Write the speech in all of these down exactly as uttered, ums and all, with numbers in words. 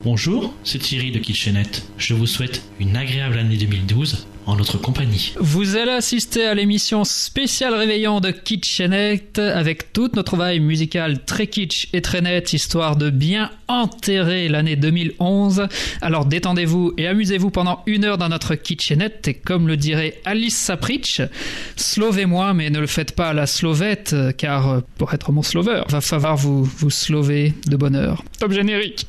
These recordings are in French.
Bonjour, c'est Thierry de Kitchenette. Je vous souhaite une agréable année deux mille douze en notre compagnie. Vous allez assister à l'émission spéciale réveillon de Kitchenette avec toute notre vibe musicale très kitsch et très nette, histoire de bien enterrer l'année deux mille onze. Alors détendez-vous et amusez-vous pendant une heure dans notre Kitchenette et comme le dirait Alice Sapritch, slovez-moi mais ne le faites pas à la slovette car pour être mon slover, va falloir vous, vous slover de bonheur. Top générique.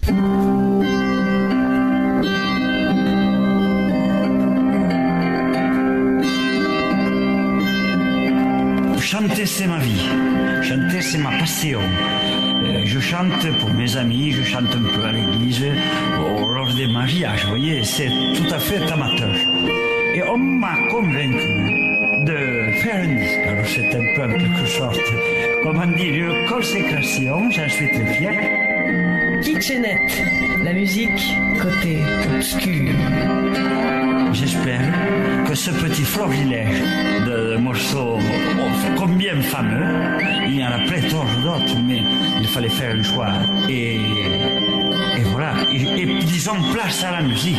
Chanter, c'est ma vie. Chanter, c'est ma passion. Euh, je chante pour mes amis, je chante un peu à l'église, au, lors des mariages, vous voyez, c'est tout à fait amateur. Et on m'a convaincu de faire un disque. Alors c'est un peu en quelque sorte, comment dire, une consécration, j'en suis très fier. Kitchenette, la musique côté obscur. J'espère que ce petit florilège de morceaux combien fameux, il y en a pléthore d'autres, mais il fallait faire un choix. Et, et voilà, et, et disons place à la musique.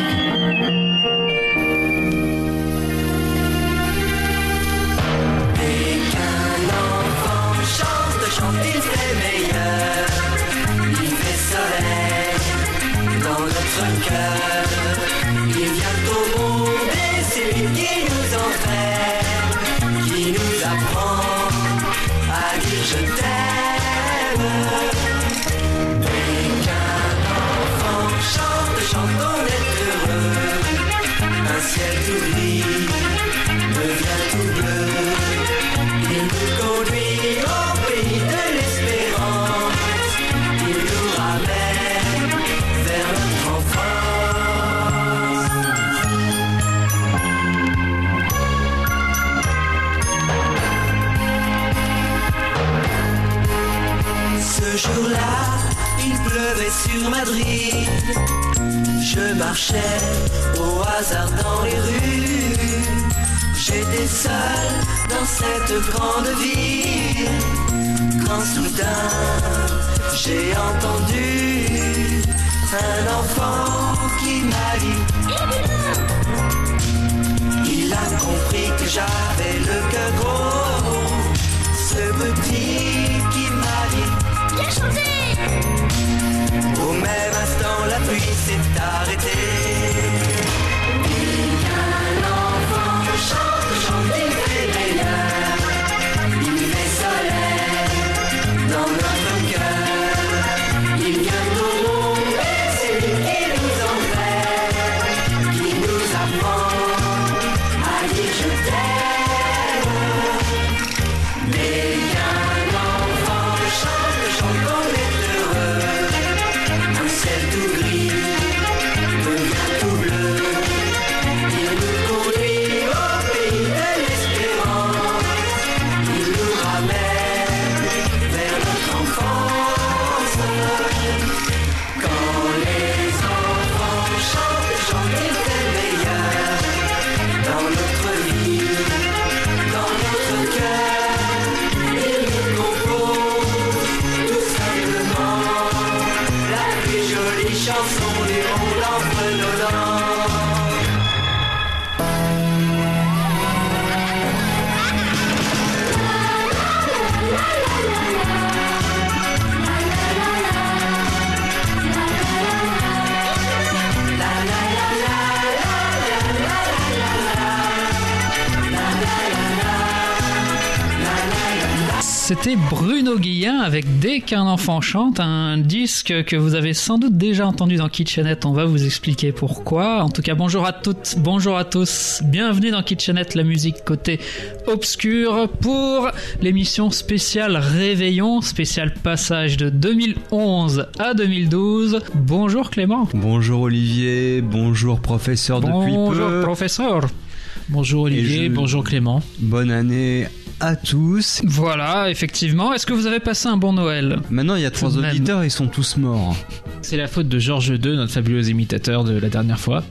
Dès qu'un enfant chante, chante, il fait meilleur. Il fait soleil dans notre cœur. Il vient au monde et c'est lui qui nous entraîne, qui nous apprend à dire je t'aime. Dès qu'un enfant chante, chante, on est heureux. Un ciel tout gris devient tout bleu. Il nous conduit au pays de l'espérance. Il nous ramène vers notre enfance. Ce jour-là, il pleuvait sur Madrid. Je marchais au hasard dans les rues. J'étais seul dans cette grande ville. Quand soudain, j'ai entendu un enfant qui m'a dit. Il a compris que j'avais le cœur gros. Ce petit qui m'a dit. Bien chanté! Au même instant, la pluie s'est arrêtée. Dès qu'un enfant chante, chante, il fait meilleur. Il fait soleil dans notre cœur. Il vient au monde et c'est lui qui nous entraîne, qui nous apprend à dire je t'aime. Dès qu'un enfant chante, chante, on est heureux. Un ciel tout gris devient tout bleu. Il nous conduit au pays de l'espérance. Il nous ramène vers notre enfance. Quand les enfants chantent, chantent, il fait meilleur. Dans notre vie, dans notre cœur, il nous compose tout simplement la plus jolie chanson du monde entre nos dents. C'était Bruno Guillain avec Dès qu'un enfant chante, un disque que vous avez sans doute déjà entendu dans Kitchenette. On va vous expliquer pourquoi. En tout cas, bonjour à toutes, bonjour à tous. Bienvenue dans Kitchenette, la musique côté obscur pour l'émission spéciale Réveillon, spécial passage de deux mille onze à deux mille douze. Bonjour Clément. Bonjour Olivier, bonjour professeur depuis peu. Bonjour professeur. Bonjour Olivier, je... bonjour Clément. Bonne année à tous. Voilà, effectivement. Est-ce que vous avez passé un bon Noël ? Maintenant, il y a trois auditeurs, ils sont tous morts. C'est la faute de Georges deux, notre fabuleux imitateur de la dernière fois.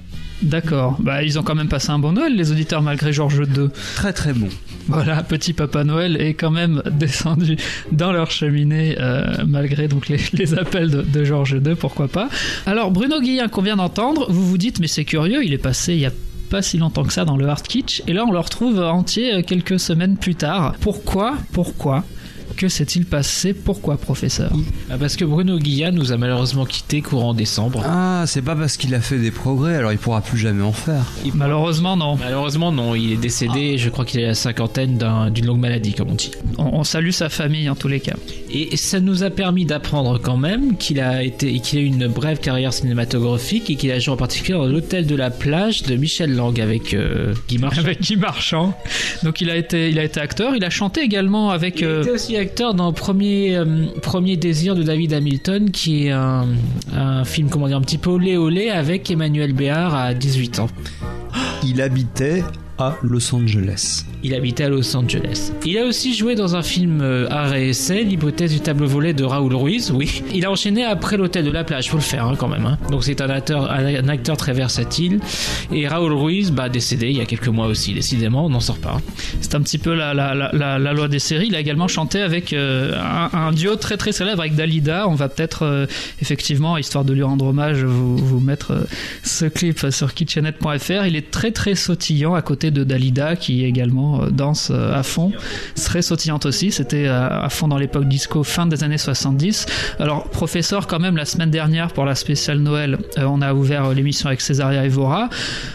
D'accord. Bah, ils ont quand même passé un bon Noël, les auditeurs, malgré Georges deux. Très très bon. Voilà, petit Papa Noël est quand même descendu dans leur cheminée, euh, malgré donc les, les appels de, de Georges deux, pourquoi pas. Alors, Bruno Guillain, qu'on vient d'entendre, vous vous dites, mais c'est curieux, il est passé il y a pas si longtemps que ça dans le Hard Kitsch, et là on le retrouve entier quelques semaines plus tard. Pourquoi Pourquoi Que s'est-il passé? Pourquoi, professeur? Ah, parce que Bruno Guillain nous a malheureusement quitté courant décembre. Ah, c'est pas parce qu'il a fait des progrès, alors il pourra plus jamais en faire. Il- Malheureusement, non. Malheureusement, non. Il est décédé, je crois qu'il est à la cinquantaine d'un- d'une longue maladie, comme on dit. On, on salue sa famille en tous les cas. Et ça nous a permis d'apprendre quand même qu'il a été, qu'il a eu une brève carrière cinématographique et qu'il a joué en particulier dans l'Hôtel de la Plage de Michel Lang avec euh, Guy Marchand. Avec Guy Marchand. Donc il a été, il a été acteur, il a chanté également avec... Il euh, était aussi acteur dans Premier, euh, Premier Désir de David Hamilton, qui est un, un film, comment dire, un petit peu olé olé avec Emmanuel Béard à dix-huit ans. Il habitait à Los Angeles. Il habitait à Los Angeles. Il a aussi joué dans un film euh, art et essai, l'hypothèse du tableau volet de Raoul Ruiz, oui. Il a enchaîné après l'Hôtel de la Plage, faut le faire hein, quand même. Hein. Donc c'est un acteur, un acteur très versatile. Et Raoul Ruiz, bah, décédé il y a quelques mois aussi, décidément, on n'en sort pas. C'est un petit peu la, la, la, la, la loi des séries. Il a également chanté avec euh, un, un duo très très célèbre avec Dalida. On va peut-être, euh, effectivement, histoire de lui rendre hommage, vous, vous mettre euh, ce clip sur kitchenette point f r. Il est très très sautillant à côté de Dalida, qui également euh, danse euh, à fond. Très sautillante aussi. C'était euh, à fond dans l'époque disco, fin des années soixante-dix. Alors, professeur, quand même, la semaine dernière, pour la spéciale Noël, euh, on a ouvert euh, l'émission avec Césaria Evora.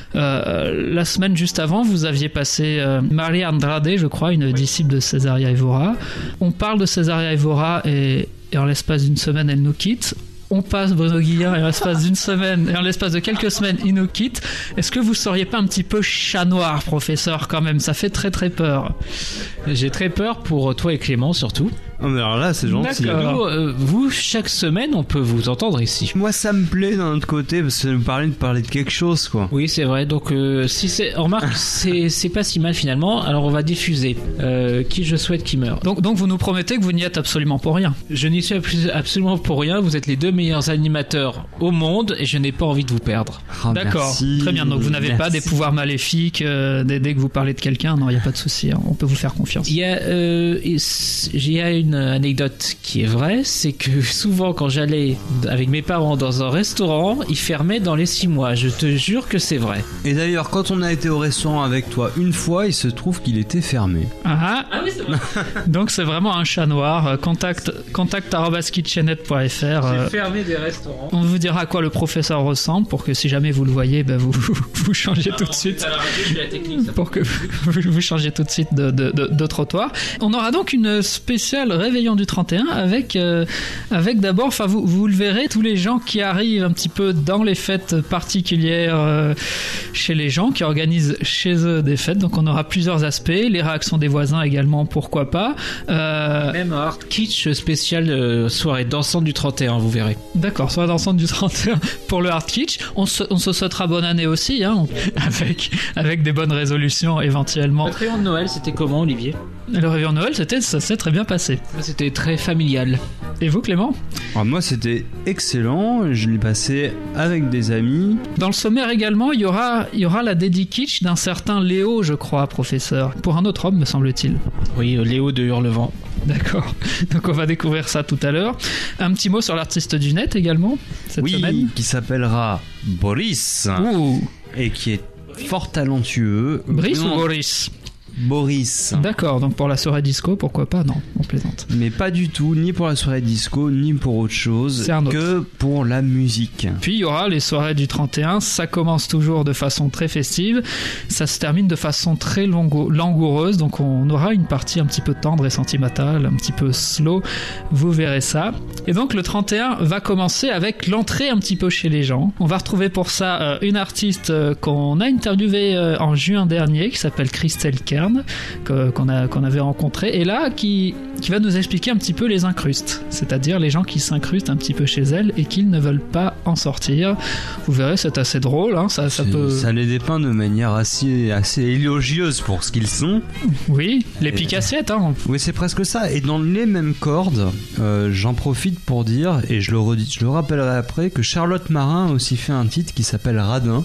Euh, la semaine juste avant, vous aviez passé euh, Maria Andrade, je crois, une disciple de Césaria Evora. On parle de Césaria Evora et, et en l'espace d'une semaine, elle nous quitte. On passe Bruno Guillain et en l'espace d'une semaine et en l'espace de quelques semaines, il nous quitte. Est-ce que vous seriez pas un petit peu chat noir, professeur, quand même? Ça fait très très peur. J'ai très peur pour toi et Clément surtout. Oh, mais alors là, c'est gentil. D'accord. Nous, euh, vous, chaque semaine, on peut vous entendre ici. Moi, ça me plaît d'un autre côté parce que ça nous permet de parler de quelque chose, quoi. Oui, c'est vrai. Donc, euh, si c'est, on remarque, c'est, c'est pas si mal finalement. Alors, on va diffuser euh, qui je souhaite qui meurt. Donc, donc vous nous promettez que vous n'y êtes absolument pour rien. Je n'y suis abs- absolument pour rien. Vous êtes les deux meilleurs animateurs au monde et je n'ai pas envie de vous perdre. Ah, D'accord, merci. très bien. Donc vous n'avez pas des Merci. pouvoirs maléfiques euh, dès, dès que vous parlez de quelqu'un. Non, il n'y a pas de souci. hein. On peut vous faire confiance. Il y a, euh, il y a une anecdote qui est vraie, c'est que souvent quand j'allais avec mes parents dans un restaurant, ils fermaient dans les six mois. Je te jure que c'est vrai. Et d'ailleurs, quand on a été au restaurant avec toi une fois, il se trouve qu'il était fermé. Ah, Ah oui, c'est vrai. donc c'est vraiment un chat noir. Euh, Contact, contact arobase kitchenette point f r. euh, fermé des restaurants. On vous dira à quoi le professeur ressemble pour que si jamais vous le voyez, ben vous, vous changez tout de suite. À la radio, je fais la technique. Ça. Pour que vous, vous changez tout de suite de, de, de, de trottoir. On aura donc une spéciale réveillon du trente et un avec, euh, avec d'abord, enfin vous, vous le verrez, tous les gens qui arrivent un petit peu dans les fêtes particulières euh, chez les gens, qui organisent chez eux des fêtes. Donc on aura plusieurs aspects, les réactions des voisins également, pourquoi pas. Euh, Même un hard kitsch spécial euh, soirée dansante du trente et un, vous verrez. D'accord, soirée dansante du trente et un pour le hard kitsch. On se, on se souhaitera bonne année aussi, hein, avec, avec des bonnes résolutions éventuellement. Votre réveillon de Noël, c'était comment, Olivier? Le réveillon de Noël, c'était, ça s'est très bien passé. C'était très familial. Et vous, Clément? Alors moi, c'était excellent. Je l'ai passé avec des amis. Dans le sommaire également, il y aura, il y aura la dédi kitsch d'un certain Léo, je crois, professeur. Pour un autre homme, me semble-t-il. Oui, euh, Léo de Hurlevent. D'accord. Donc on va découvrir ça tout à l'heure. Un petit mot sur l'artiste du net également, cette oui, semaine. qui s'appellera Boris Ouh, et qui est fort talentueux. Brice Non, ou Boris? Boris. D'accord, donc pour la soirée disco, pourquoi pas? Non, on plaisante. Mais pas du tout, ni pour la soirée disco, ni pour autre chose C'est un autre. que pour la musique. Puis il y aura les soirées du trente et un, ça commence toujours de façon très festive, ça se termine de façon très longo- langoureuse, donc on aura une partie un petit peu tendre et sentimentale, un petit peu slow, vous verrez ça. Et donc le trente et un va commencer avec l'entrée un petit peu chez les gens. On va retrouver pour ça euh, une artiste euh, qu'on a interviewée euh, en juin dernier, qui s'appelle Christelle Kern, que- qu'on a, qu'on avait rencontrée, et là qui, qui va nous expliquer un petit peu les incrustes, c'est-à-dire les gens qui s'incrustent un petit peu chez elle et qui ne veulent pas en sortir. Vous verrez, c'est assez drôle, hein, ça, ça C'est- peut... ça les dépeint de manière assez, assez élogieuse pour ce qu'ils sont. Oui, les picassiettes, hein. Oui, c'est presque ça. Et dans les mêmes cordes, euh, j'en profite pour dire, et je le, redis, je le rappellerai après, que Charlotte Marin a aussi fait un titre qui s'appelle Radin.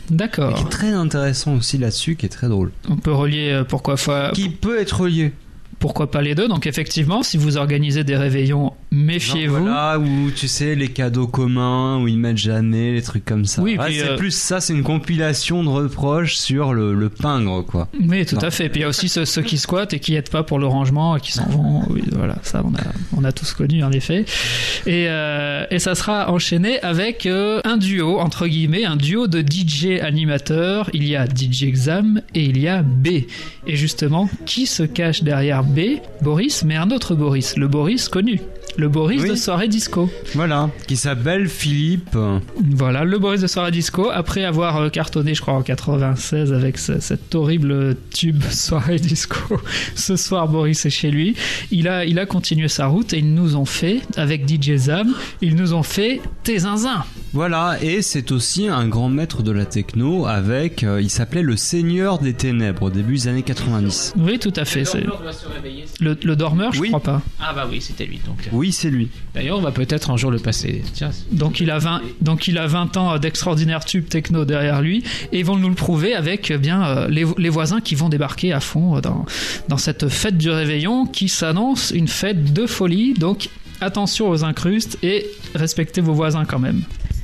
Et D'accord. qui est très intéressant aussi là-dessus, qui est très drôle. On peut relier euh, pourquoi, fa- Qui peut être relié. pourquoi pas les deux. Donc effectivement, si vous organisez des réveillons, méfiez-vous. Genre, voilà, où tu sais, les cadeaux communs, où ils mettent jamais, les trucs comme ça. Oui, Ouais, puis, c'est euh, plus ça, c'est une compilation de reproches sur le, le pingre, quoi. Oui, tout Non. à fait. Puis il y a aussi ceux, ceux qui squattent et qui aident pas pour le rangement et qui s'en vont. Oui, voilà, ça on a, on a tous connu en effet. Et, euh, et ça sera enchaîné avec euh, un duo, entre guillemets, un duo de D J animateurs. Il y a D J Exam et il y a B. Et justement, qui se cache derrière B? Boris, mais un autre Boris, le Boris connu. Le Boris Oui. de soirée disco. Voilà, qui s'appelle Philippe. Voilà, le Boris de soirée disco, après avoir euh, cartonné, je crois, en quatre-vingt-seize avec ce- cet horrible tube soirée disco. Ce soir, Boris est chez lui. Il a, il a continué sa route et ils nous ont fait, avec D J Zam, ils nous ont fait Tes zinzins. Voilà, et c'est aussi un grand maître de la techno avec, euh, il s'appelait le Seigneur des Ténèbres au début des années quatre-vingt-dix. Oui, tout à fait. C'est... doit se réveiller. Le, le dormeur, je Oui. crois pas. Ah bah oui, c'était lui. Donc. Oui, c'est lui. D'ailleurs, on va peut-être un jour le passer. Tiens. Donc il a vingt, donc il a vingt ans d'extraordinaire tube techno derrière lui et ils vont nous le prouver avec eh bien euh, les, les voisins qui vont débarquer à fond euh, dans, dans cette fête du réveillon qui s'annonce une fête de folie. Donc attention aux incrustes et respectez vos voisins quand même.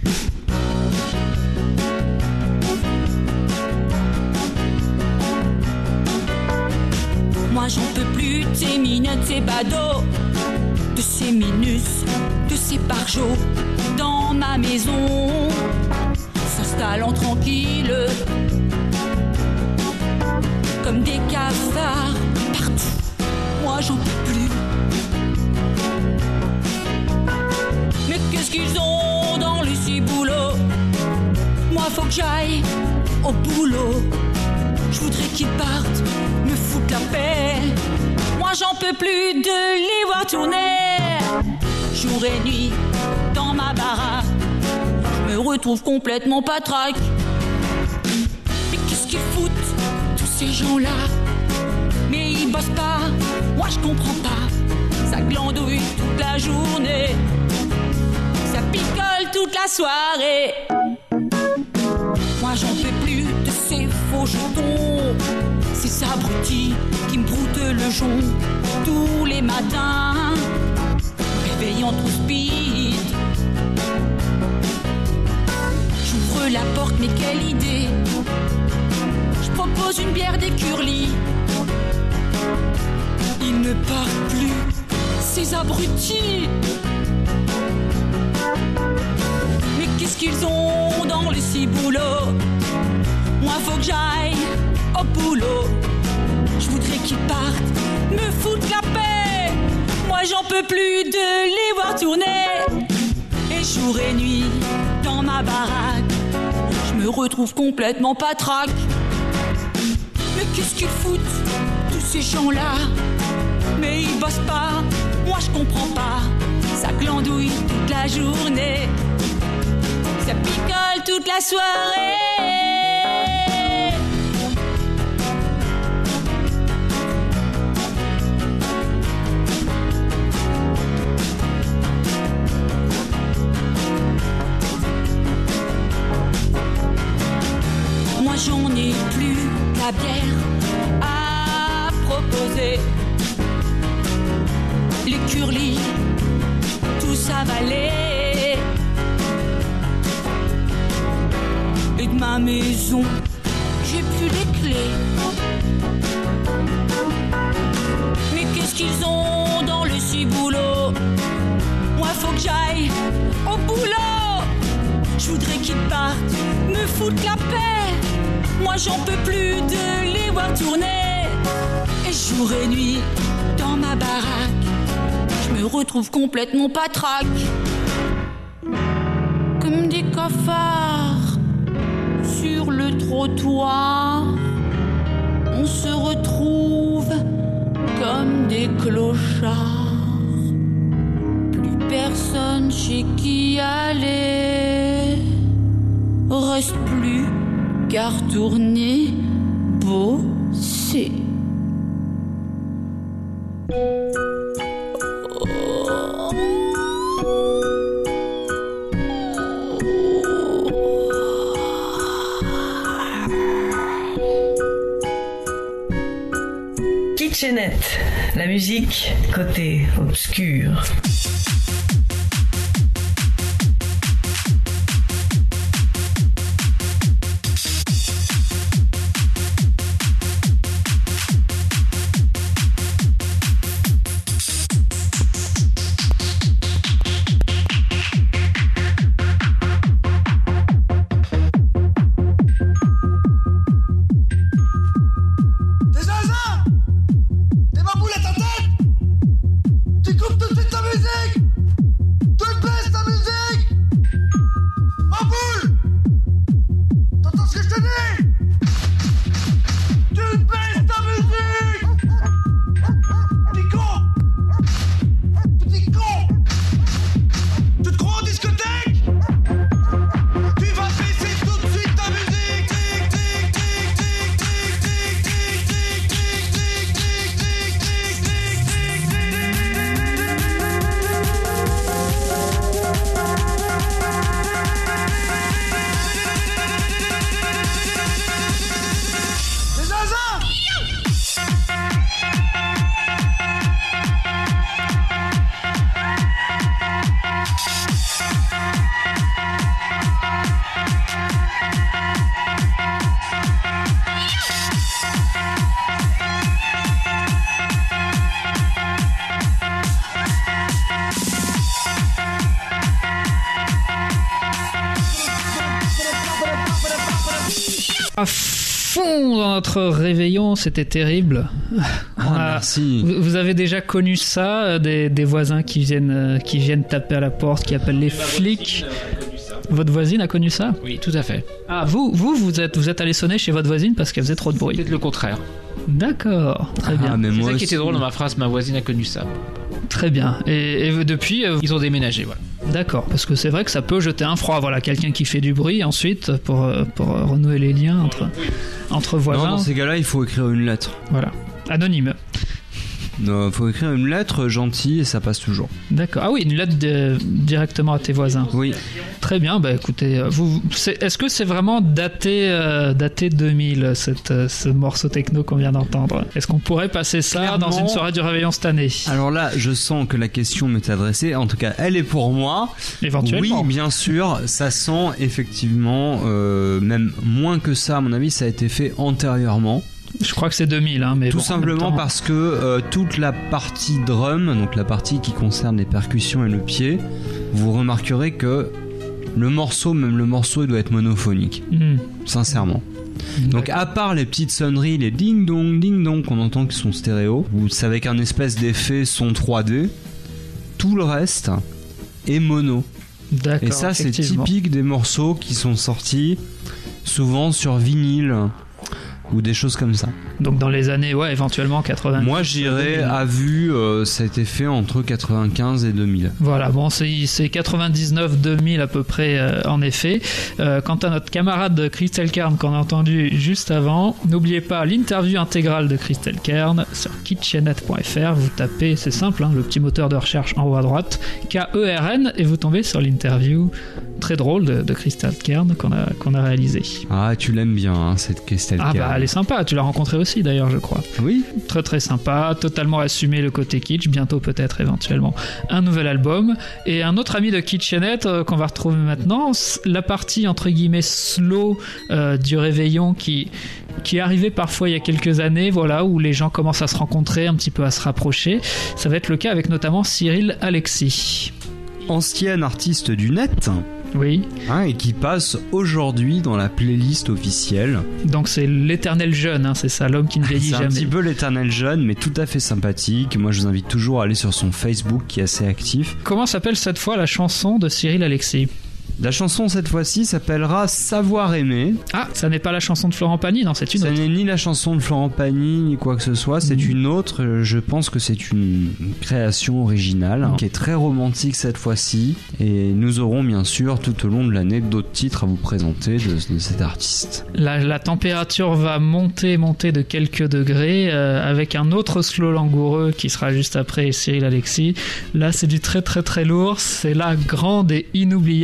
Moi j'en peux plus de ces minutes, ces badauds, de ces minus, de ces parjots dans ma maison, s'installant tranquille, comme des cafards partout. Moi j'en peux plus. Mais qu'est-ce qu'ils ont dans le ciboulot? Moi faut que j'aille au boulot. Je voudrais qu'ils partent, me foutent la paix. Moi j'en peux plus de les voir tourner. Jour et nuit, dans ma baraque, je me retrouve complètement patraque. Mais qu'est-ce qu'ils foutent, tous ces gens-là? Mais ils bossent pas, moi je comprends pas. Ça glandouille toute la journée, ça picole toute la soirée. Moi j'en peux plus de ces faux jetons, ces abrutis qui me broutent le jonc tous les matins, réveillant trop speed. J'ouvre la porte, mais quelle idée! Je propose une bière des Curly. Ils ne partent plus, ces abrutis. Mais qu'est-ce qu'ils ont dans le ciboulot? Moi faut que j'aille au boulot. Je voudrais qu'ils partent, me foutent la paix. Moi j'en peux plus de les voir tourner. Et jour et nuit, dans ma baraque, je me retrouve complètement patraque. Mais qu'est-ce qu'ils foutent, tous ces gens-là? Mais ils bossent pas, moi je comprends pas. Ça glandouille toute la journée, ça picole toute la soirée. Moi j'en ai plus la bière à proposer. Les curlis, tous avalés. Et de ma maison, j'ai plus les clés. Mais qu'est-ce qu'ils ont dans le ciboulot? Moi faut que j'aille au boulot. Je voudrais qu'ils partent, me foutent la paix. Moi j'en peux plus de les voir tourner. Et jour et nuit, dans ma baraque, je me retrouve complètement patraque. Comme des cafards sur le trottoir, on se retrouve comme des clochards. Plus personne chez qui aller, reste plus qu'à retourner bosser. Kitchenette, la musique côté obscur. À fond dans notre réveillon, c'était terrible. Ah, a, merci. Vous, vous avez déjà connu ça, des, des voisins qui viennent, qui viennent taper à la porte, qui appellent les flics. Votre voisine a connu ça? Oui, tout à fait. Ah, vous, vous, vous êtes, vous êtes allé sonner chez votre voisine parce qu'elle faisait trop de bruit. Peut-être le contraire. D'accord, très Ah, bien. mais C'est moi ça qui était aussi. drôle dans ma phrase, ma voisine a connu ça. Très bien. Et, et depuis, euh, Ils ont déménagé, voilà. d'accord, parce que c'est vrai que ça peut jeter un froid. Voilà, quelqu'un qui fait du bruit ensuite pour, euh, pour euh, renouer les liens entre, entre Non, voisins. dans ces cas-là, il faut écrire une lettre. Voilà, anonyme. Il faut écrire une lettre gentille et ça passe toujours. D'accord. Ah oui, une lettre de- directement à tes voisins. Oui. Très bien. Bah écoutez, euh, vous, c'est- est-ce que c'est vraiment daté, euh, daté deux mille, cette, euh, ce morceau techno qu'on vient d'entendre? Est-ce qu'on pourrait passer ça Clairement. dans une soirée du réveillon cette année? Alors là, je sens que la question m'est adressée. En tout cas, elle est pour moi. Éventuellement. Oui, bien sûr. Ça sent effectivement, euh, même moins que ça, à mon avis, ça a été fait antérieurement. Je crois que c'est deux mille, hein, mais Tout bon, en même simplement temps- parce que euh, toute la partie drum, donc la partie qui concerne les percussions et le pied, vous remarquerez que le morceau, même le morceau, il doit être monophonique. Hmm. Sincèrement. Donc à part les petites sonneries, les ding dong, ding dong qu'on entend qui sont stéréo, ou c'est avec un espèce d'effet son trois D, tout le reste est mono. D'accord. Et ça, c'est effectivement. typique des morceaux qui sont sortis souvent sur vinyle ou des choses comme ça. Donc dans les années, ouais, éventuellement quatre-vingt-dix. Moi, j'irais à vue, euh, ça a été fait entre quatre-vingt-quinze et deux mille. Voilà, bon, c'est c'est quatre-vingt-dix-neuf deux mille à peu près, euh, en effet. Euh, quant à notre camarade Christelle Kern qu'on a entendu juste avant, n'oubliez pas l'interview intégrale de Christelle Kern sur kitchenette point f r. Vous tapez, c'est simple, hein, le petit moteur de recherche en haut à droite, K E R N, et vous tombez sur l'interview très drôle de, de Christelle Kern qu'on a, qu'on a réalisée. Ah, tu l'aimes bien, hein, cette Christelle Ah Kern. bah, elle est sympa, tu l'as rencontrée aussi d'ailleurs, je crois. Oui. Très très sympa, totalement assumé le côté kitsch, bientôt peut-être éventuellement un nouvel album. Et un autre ami de Kitchenette euh, qu'on va retrouver maintenant, c- la partie entre guillemets slow euh, du réveillon qui, qui est arrivée parfois il y a quelques années, voilà, où les gens commencent à se rencontrer, un petit peu à se rapprocher. Ça va être le cas avec notamment Cyril Alexis. Ancienne artiste du net, Oui, hein, et qui passe aujourd'hui dans la playlist officielle. donc c'est l'éternel jeune, hein, c'est ça, l'homme qui ne vieillit C'est un jamais. petit peu l'éternel jeune, mais tout à fait sympathique. Moi, je vous invite toujours à aller sur son Facebook qui est assez actif. Comment s'appelle cette fois la chanson de Cyril Alexis? La chanson, cette fois-ci, s'appellera Savoir aimer. Ah, ça n'est pas la chanson de Florent Pagny, non, c'est une Ça autre. n'est ni la chanson de Florent Pagny, ni quoi que ce soit. C'est Mhm. une autre. Je pense que c'est une création originale, Mhm. qui est très romantique cette fois-ci. Et nous aurons, bien sûr, tout au long de l'année, d'autres titres à vous présenter de, de cet artiste. La, la température va monter, monter de quelques degrés euh, avec un autre slow langoureux qui sera juste après Cyril Alexis. Là, c'est du très très très lourd. C'est la grande et inoubliable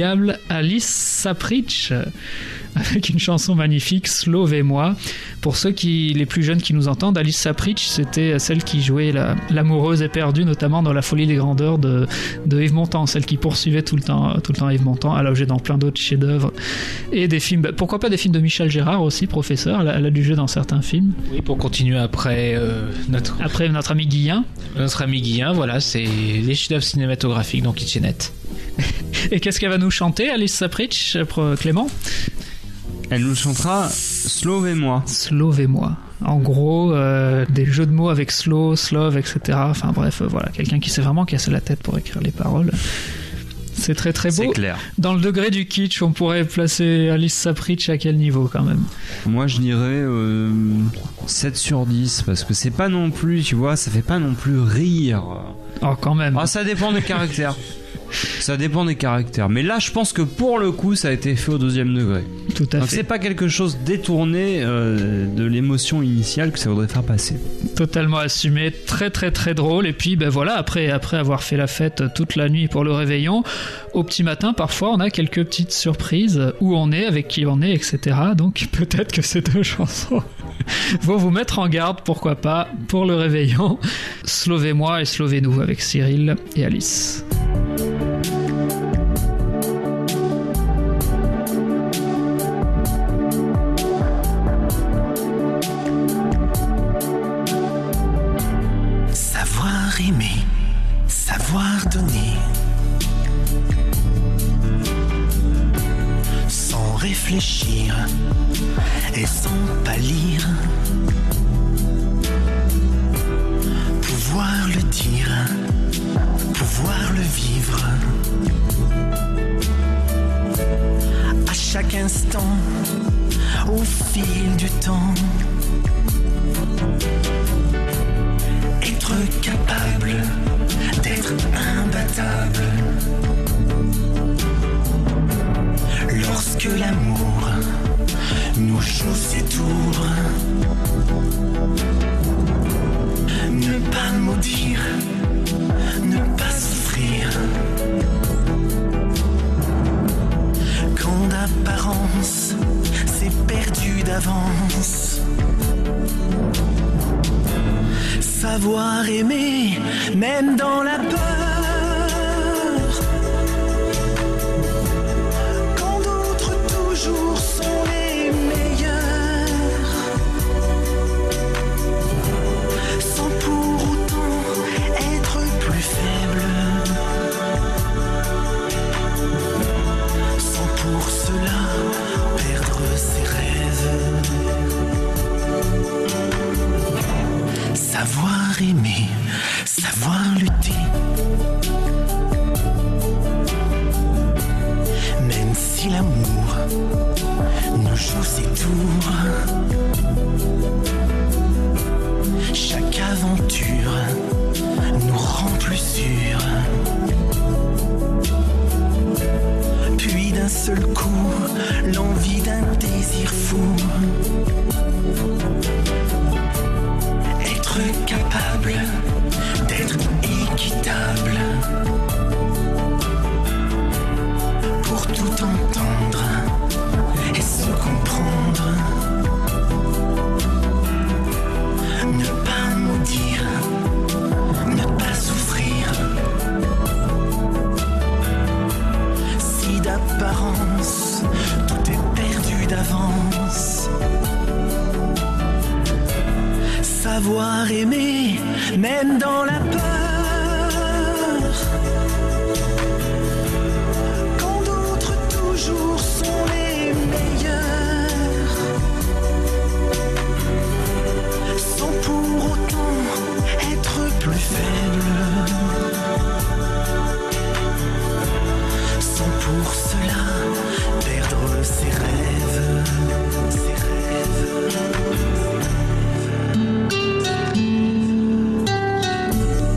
Alice Sapritch avec une chanson magnifique, Slovez-moi. Pour ceux qui, les plus jeunes qui nous entendent, Alice Sapritch, c'était celle qui jouait la, l'amoureuse éperdue, notamment dans La Folie des Grandeurs de, de Yves Montand, celle qui poursuivait tout le temps, tout le temps Yves Montand. Elle a joué dans plein d'autres chefs-d'œuvre et des films. Pourquoi pas des films de Michel Gérard aussi, professeur. Elle a, elle a dû jouer dans certains films. Oui, pour continuer après euh, notre après notre ami Guillain. Notre ami Guillain, voilà, c'est les chefs-d'œuvre cinématographiques dans Kitchenette. Et qu'est-ce qu'elle va nous chanter, Alice Sapritch, Clément? Elle nous chantera Slovez-moi. Slovez-moi. En gros, euh, des jeux de mots avec slow, slove, et cetera. Enfin bref, euh, voilà, quelqu'un qui s'est vraiment cassé la tête pour écrire les paroles. C'est très très beau. C'est clair. Dans le degré du kitsch, on pourrait placer Alice Sapritch à quel niveau quand même? Moi je dirais euh, sept sur dix, parce que c'est pas non plus, tu vois, ça fait pas non plus rire. Oh quand même. Ah, ça dépend des caractères. Ça dépend des caractères. Mais là, je pense que pour le coup, ça a été fait au deuxième degré. Tout à Donc fait. c'est pas quelque chose détourné euh, de l'émotion initiale que ça voudrait faire passer. Totalement assumé, très très très drôle. Et puis ben voilà, après, après avoir fait la fête toute la nuit pour le réveillon, au petit matin, parfois, on a quelques petites surprises. Où on est, avec qui on est, et cetera. Donc peut-être que ces deux chansons vont vous mettre en garde, pourquoi pas, pour le réveillon. Slovez-moi et Slovez-nous avec Cyril et Alice. Aimer, savoir donner, sans réfléchir et sans pâlir, pouvoir le dire, pouvoir le vivre, à chaque instant, au fil du temps. Être capable d'être imbattable lorsque l'amour nous joue ses tours. Ne pas maudire, ne pas souffrir quand d'apparence c'est perdu d'avance. Savoir aimer, même dans la peur, quand d'autres toujours sont les meilleurs, sans pour autant être plus faible, sans pour cela perdre ses rêves. Savoir aimer, savoir lutter, même si l'amour nous joue ses tours. Chaque aventure nous rend plus sûrs. Puis d'un seul coup, l'envie d'un désir fou. Capable d'être équitable pour tout entendre et se comprendre. Ne pas maudire, ne pas souffrir. Si d'apparence tout est perdu d'avance. Savoir aimer, même dans la peur, quand d'autres toujours sont les meilleurs, sans pour autant être plus faible, sans pour cela perdre ses rêves, ses rêves.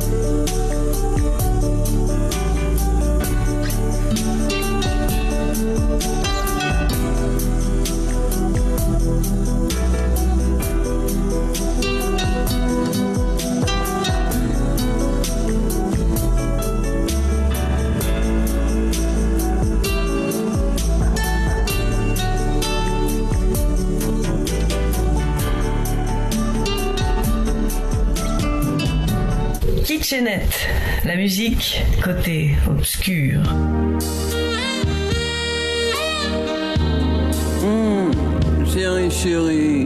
Kitchenette, la musique côté obscur. Mmh, chérie, chérie.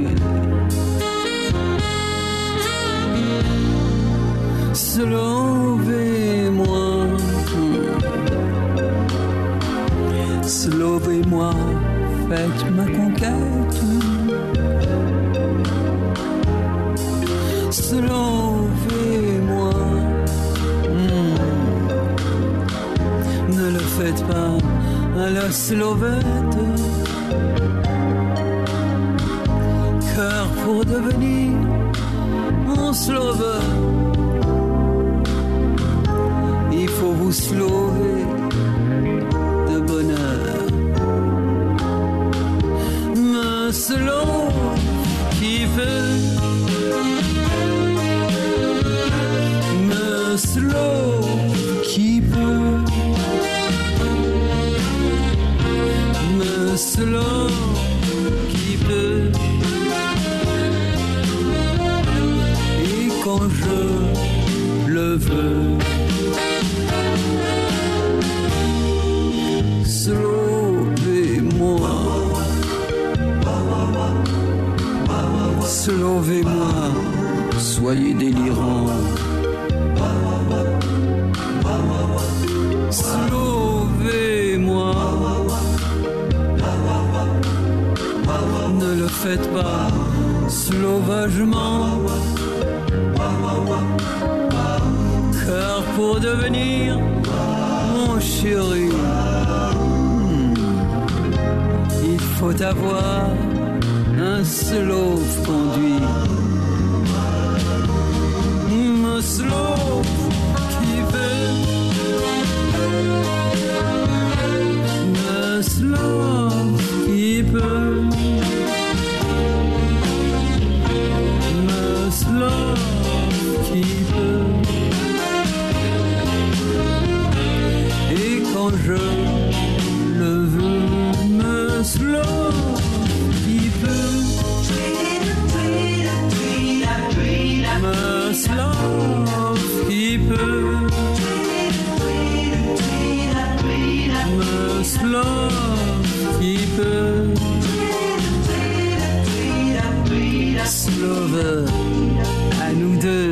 Sauvez-moi, sauvez-moi, faites ma conquête. Sauvez-moi, mmh. Ne le faites pas à la slovette. Cœur pour devenir mon slovène. Il faut vous slover de bonheur. Me slow qui veut, me slow qui peut, me slow qui peut. Et quand je le veux, sauvez-moi, sauvez-moi, soyez délirant. Sauvez-moi, ne le faites pas sauvagement. Cœur pour devenir mon chéri. Il faut avoir un slow conduit. Un slow qui veut, un slow qui peut, un slow qui peut. Et quand je le veux, me slow qui peut, me slow qui peut, me slow qui peut, slower à nous deux.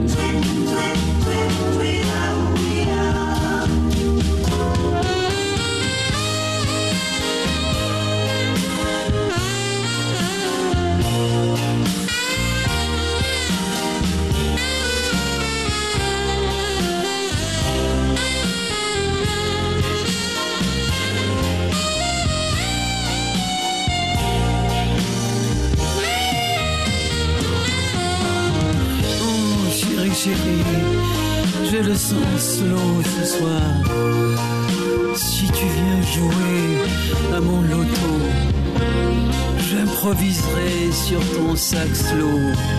Chérie, j'ai le sens slow ce soir. Si tu viens jouer à mon loto, j'improviserai sur ton sax slow.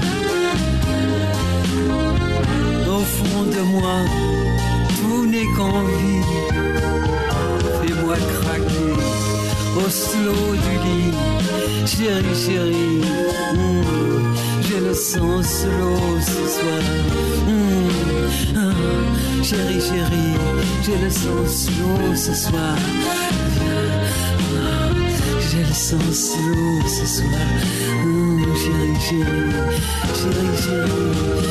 Au fond de moi, tout n'est qu'envie. Fais-moi craquer au slow du lit. Chérie, chérie, mmh. J'ai le sang slow ce soir. Mmh. Ah, chérie, chérie, j'ai le sang slow ce soir. Ah, j'ai le sang slow ce soir. Mmh, chérie, chérie, chérie, chérie.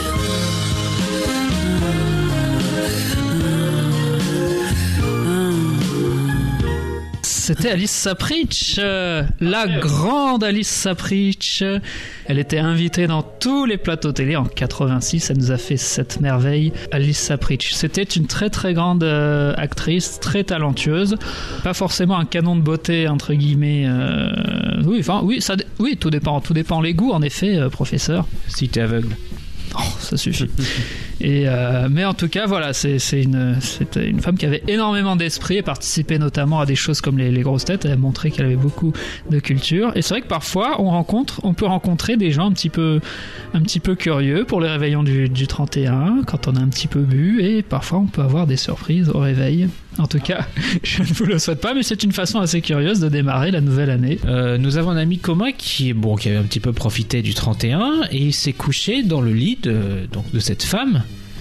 C'était Alice Sapritch, euh, la grande Alice Sapritch. Elle était invitée dans tous les plateaux télé en quatre-vingt-six. Elle nous a fait cette merveille, Alice Sapritch. C'était une très très grande euh, actrice, très talentueuse. Pas forcément un canon de beauté entre guillemets. Euh, oui, enfin oui, ça, oui, tout dépend, tout dépend les goûts en effet, euh, professeur. Si t'es aveugle. Oh, ça suffit. Et euh, mais en tout cas, voilà, c'est, c'est une, c'était une femme qui avait énormément d'esprit et participait notamment à des choses comme les, les grosses têtes. Elle a montré qu'elle avait beaucoup de culture. Et c'est vrai que parfois, on rencontre, on peut rencontrer des gens un petit peu, un petit peu curieux pour les réveillons du, du trente et un, quand on a un petit peu bu. Et parfois, on peut avoir des surprises au réveil. En tout cas, je ne vous le souhaite pas, mais c'est une façon assez curieuse de démarrer la nouvelle année. Euh, nous avons un ami commun qui, bon, qui avait un petit peu profité du trente et un et il s'est couché dans le lit de, donc, de cette femme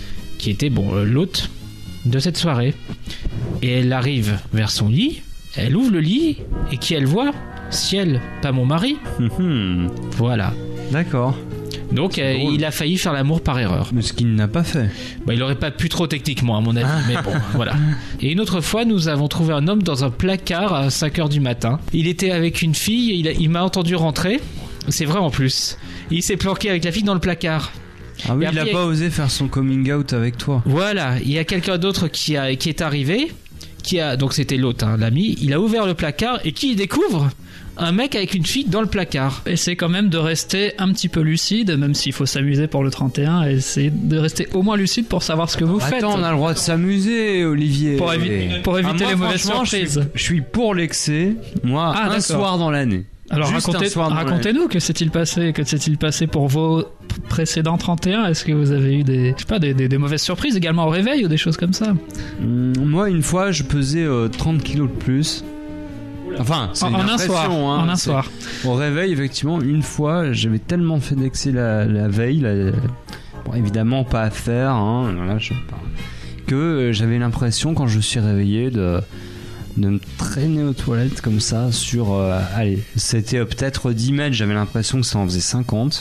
qui était bon euh, l'hôte de cette soirée. Et elle arrive vers son lit, elle ouvre le lit, et qui elle voit ? Ciel, pas mon mari. Mmh. Voilà. D'accord. Donc euh, il a failli faire l'amour par erreur. Mais ce qu'il n'a pas fait. Bah, il aurait pas pu trop techniquement à mon avis, mais bon, voilà. Et une autre fois, nous avons trouvé un homme dans un placard à cinq heures du matin. Il était avec une fille, il, a, il m'a entendu rentrer. C'est vrai en plus. Il s'est planqué avec la fille dans le placard. Ah oui, Et il après, a pas osé faire son coming out avec toi. Voilà, il y a quelqu'un d'autre qui, a, qui est arrivé, qui a, donc c'était l'autre, hein, l'ami. Il a ouvert le placard et qui découvre ? Un mec avec une fille dans le placard. Et c'est quand même de rester un petit peu lucide, même s'il faut s'amuser pour le trente et un, et c'est de rester au moins lucide pour savoir ce que vous Attends, faites. on a le droit de s'amuser, Olivier. Pour, évi- pour éviter ah, moi, les mauvaises franchement, surprises. Je suis, je suis pour l'excès. Moi, Ah, un d'accord. soir dans l'année. Alors Juste racontez, un soir dans racontez-nous, que s'est-il passé, que s'est-il passé pour vos précédents trente et un ? Est-ce que vous avez eu des, je sais pas, des, des, des mauvaises surprises également au réveil ou des choses comme ça ? Hum, moi, une fois, je pesais euh, trente kilos de plus. Enfin, c'est En, une en un impression, soir. hein, en un c'est- soir. Au réveil, effectivement, une fois, j'avais tellement fait d'excès la, la veille, la- bon, évidemment pas à faire, hein, voilà, je sais pas, que euh, j'avais l'impression, quand je suis réveillé, de, de me traîner aux toilettes comme ça sur... euh, allez, c'était euh, peut-être dix mètres, j'avais l'impression que ça en faisait cinquante.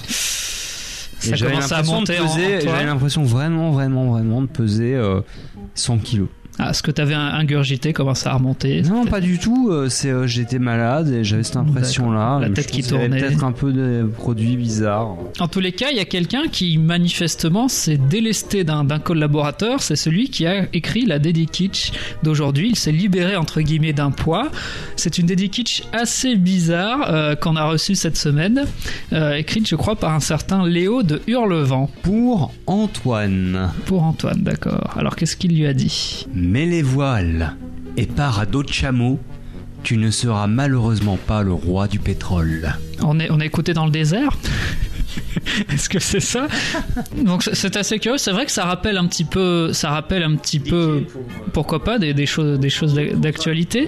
Ça Et j'avais commence à l'impression de monter en- peser, en toi. j'avais l'impression vraiment, vraiment, vraiment de peser euh, cent kilos. Ah, est-ce que t'avais un ingurgité, commençait à remonter ? Non, C'était- pas du tout. euh, C'est, euh, j'étais malade et j'avais cette impression-là. La Je tête pense qui qu'il y avait tournait. peut-être un peu de produits bizarres. En tous les cas, il y a quelqu'un qui manifestement s'est délesté d'un, d'un collaborateur. C'est celui qui a écrit la Dédi Kitsch d'aujourd'hui. Il s'est libéré entre guillemets d'un poids. C'est une Dédi Kitsch assez bizarre euh, qu'on a reçue cette semaine, euh, écrite je crois par un certain Léo de Hurlevent. Pour Antoine, Pour Antoine, d'accord. Alors qu'est-ce qu'il lui a dit ? mets les voiles et pars à dos de chameau. Tu ne seras malheureusement pas le roi du pétrole. On est, on est écouté dans le désert. Est-ce que c'est ça ? Donc c'est- c'est assez curieux. C'est vrai que ça rappelle un petit peu, ça rappelle un petit peu, pourquoi pas, des, des choses, des choses d'ac- d'actualité.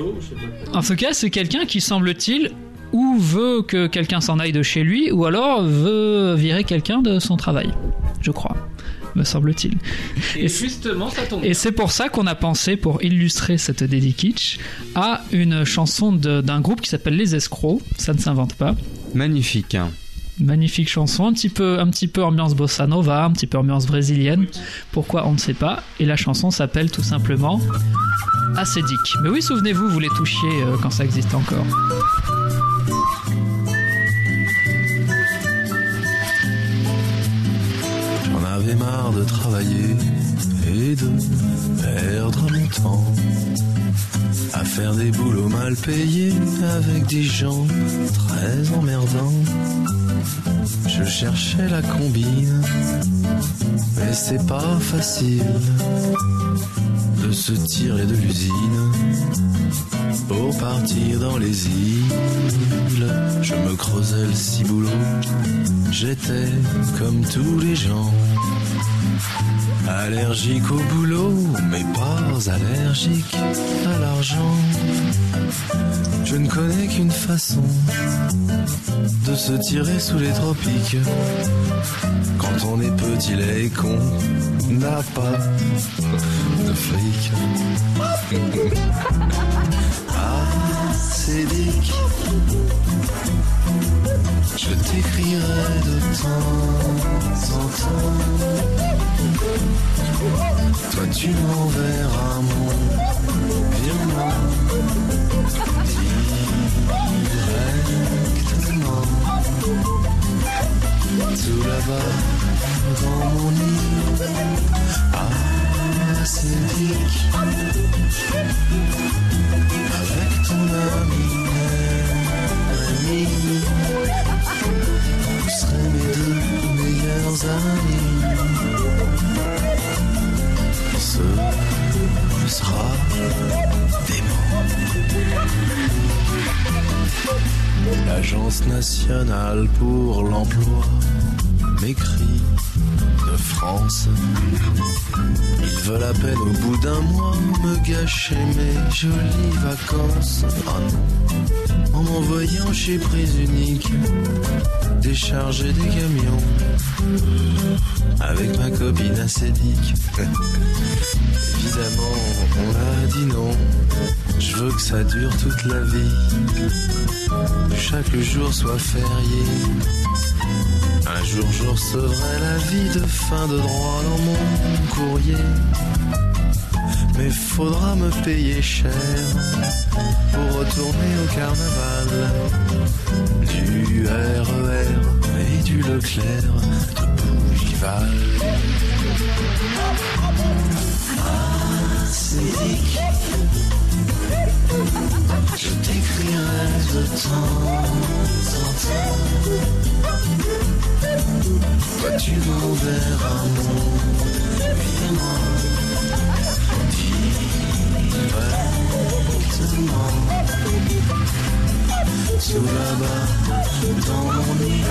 En tout cas, c'est quelqu'un qui semble-t-il ou veut que quelqu'un s'en aille de chez lui, ou alors veut virer quelqu'un de son travail. Je crois, me semble-t-il. Et, Et justement, ça tombe. Et c'est pour ça qu'on a pensé, pour illustrer cette Dédi Kitsch, à une chanson de- d'un groupe qui s'appelle Les Escrocs. Ça ne s'invente pas. Magnifique. Hein. Magnifique chanson, un petit peu, un petit peu ambiance bossa nova, un petit peu ambiance brésilienne. Pourquoi on ne sait pas. Et la chanson s'appelle tout simplement Acédique. Mais oui, souvenez-vous, vous les touchiez euh, quand ça existe encore. J'en avais marre de travailler et de perdre mon temps à faire des boulots mal payés avec des gens très emmerdants. Je cherchais la combine, mais c'est pas facile de se tirer de l'usine pour partir dans les îles. Je me creusais le ciboulot, j'étais comme tous les gens, allergique au boulot, mais pas allergique à l'argent. Je ne connais qu'une façon de se tirer sous les tropiques. Quand on est petit, laid et con, n'a pas de fric. Acédique, je t'écrirai de temps en temps. Toi tu m'enverras mon virement directement. Tout là-bas dans mon lit, acédique, avec ton ami Rémi, vous serez mes deux meilleurs amis. Ce sera dément. L'Agence nationale pour l'emploi m'écrit de France. Ils veulent à peine au bout d'un mois me gâcher mes jolies vacances. Ah non, en m'envoyant chez Prise Unique décharger des camions avec ma copine acédique. Évidemment, on a dit non. Je veux que ça dure toute la vie, que chaque jour soit férié. Un jour je recevrai l'avis de fin de droit dans mon courrier. Mais faudra me payer cher pour retourner au carnaval. Du R E R et du Leclerc de Bougival. Ah, Cédric, je t'écrirai de temps en temps. Toi tu m'enverras mon virement directement sous là-bas dans mon lit.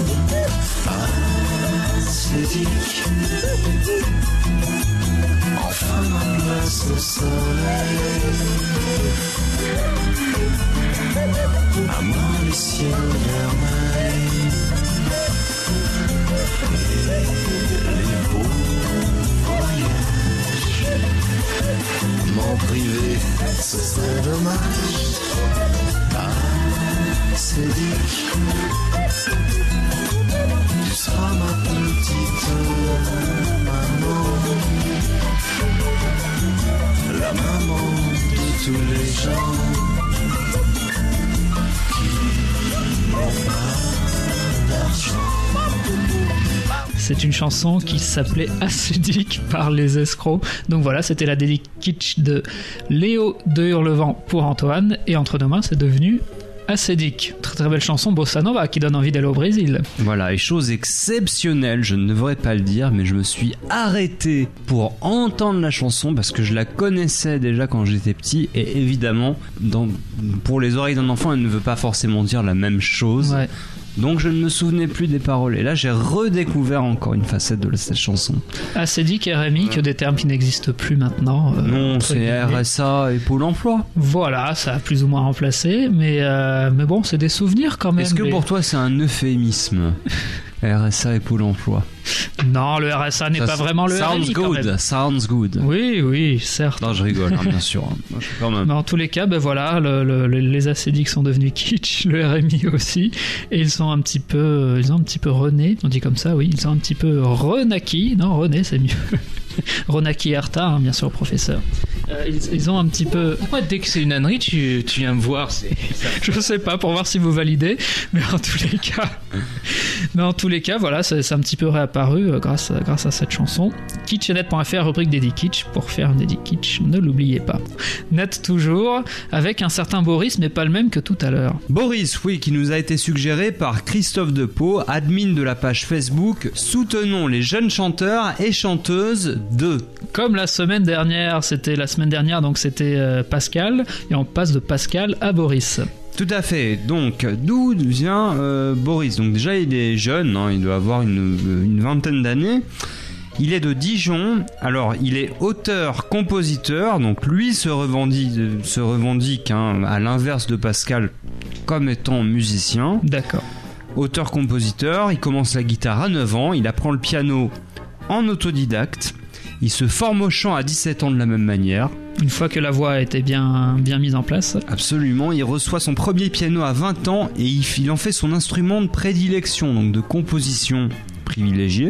Ah, Cédric, enfin ma place au soleil. À moi le ciel vermeil et les beaux voyages. M'en priver, ce serait dommage. Ah, Cédric, tu seras ma petite maman, la maman de tous les gens qui n'ont pas d'argent. C'est une chanson qui s'appelait Acédique par les escrocs. Donc voilà, c'était la dédicace kitsch de Léo de Hurlevent pour Antoine. Et entre nos mains, c'est devenu Acédique. Très très belle chanson bossa nova qui donne envie d'aller au Brésil. Voilà, et chose exceptionnelle, je ne devrais pas le dire, mais je me suis arrêté pour entendre la chanson parce que je la connaissais déjà quand j'étais petit. Et évidemment, dans, pour les oreilles d'un enfant, elle ne veut pas forcément dire la même chose. Ouais. Donc je ne me souvenais plus des paroles. Et là, j'ai redécouvert encore une facette de cette chanson. Acédique et R M I, que des termes qui n'existent plus maintenant. Euh, non, c'est R S A et Pôle emploi. Voilà, ça a plus ou moins remplacé. Mais, euh, mais bon, c'est des souvenirs quand même. Est-ce que les... pour toi, c'est un euphémisme R S A et Pôle emploi? Non, le R S A n'est ça, pas vraiment le R M I. Sounds good, quand même. Sounds good. Oui, oui, certes. Non, je rigole, hein, bien sûr. Moi, je quand même... Mais en tous les cas, ben voilà, le, le, les acédiques sont devenus kitsch, le R M I aussi, et ils sont un petit peu, ils ont un petit peu rené, on dit comme ça, oui, ils sont un petit peu renaquis. Non, rené, c'est mieux. Ronaki Arta, hein, bien sûr, professeur. Euh, ils, ils ont un petit peu. Pourquoi dès que c'est une ânerie, tu, tu viens me voir c'est... Je sais pas, pour voir si vous validez, mais en tous les cas, mais en tous les cas, voilà, c'est, c'est un petit peu réapparu euh, grâce, à, grâce à cette chanson. kitchenet point f r, rubrique Dédi Kitsch, pour faire un Dédi Kitsch, ne l'oubliez pas. Net toujours, avec un certain Boris, mais pas le même que tout à l'heure. Boris, oui, qui nous a été suggéré par Christophe Depot, admin de la page Facebook Soutenons les jeunes chanteurs et chanteuses de. Comme la semaine dernière, c'était la semaine dernière, donc c'était euh, Pascal, et on passe de Pascal à Boris. Tout à fait. Donc, d'où vient euh, Boris? Donc déjà, il est jeune, hein, il doit avoir une, une vingtaine d'années. Il est de Dijon. Alors, il est auteur-compositeur. Donc, lui se revendique, se revendique hein, à l'inverse de Pascal, comme étant musicien. D'accord. Auteur-compositeur. Il commence la guitare à neuf ans. Il apprend le piano en autodidacte. Il se forme au chant à dix-sept ans de la même manière. Une fois que la voix a été bien, bien mise en place. Absolument, il reçoit son premier piano à vingt ans et il, il en fait son instrument de prédilection, donc de composition privilégiée.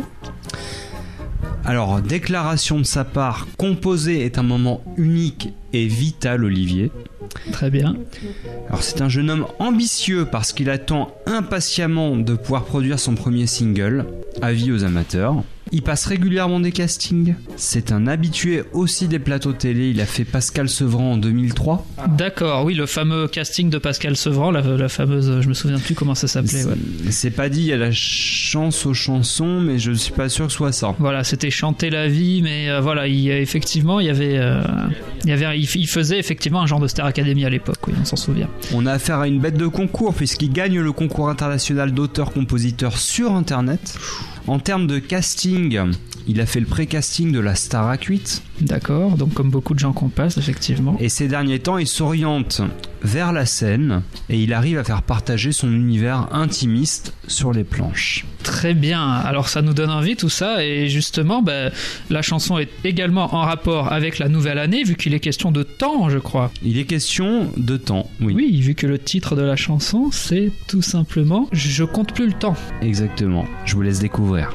Alors, déclaration de sa part, composer est un moment unique et vital, Olivier. Très bien. Alors, c'est un jeune homme ambitieux parce qu'il attend impatiemment de pouvoir produire son premier single, avis aux amateurs. Il passe régulièrement des castings. C'est un habitué aussi des plateaux télé. Il a fait Pascal Sevran en deux mille trois. D'accord, oui, le fameux casting de Pascal Sevran, la, la fameuse, je me souviens plus comment ça s'appelait. C'est, ouais. c'est pas dit, il y a la chance aux chansons, mais je suis pas sûr que ce soit ça. Voilà, c'était chanter la vie, mais euh, voilà, il, effectivement, il y avait, euh, il y avait, il, il faisait effectivement un genre de Star Academy à l'époque, oui, on s'en souvient. On a affaire à une bête de concours puisqu'il gagne le concours international d'auteur-compositeur sur Internet. En termes de casting, il a fait le pré-casting de la Starac huit. D'accord, donc comme beaucoup de gens qu'on passe, effectivement. Et ces derniers temps, il s'oriente vers la scène et il arrive à faire partager son univers intimiste sur les planches. Très bien, alors ça nous donne envie tout ça, et justement, bah, la chanson est également en rapport avec la nouvelle année, vu qu'il est question de temps, je crois. Il est question de temps, oui. Oui, vu que le titre de la chanson, c'est tout simplement « Je compte plus le temps ». Exactement, je vous laisse découvrir.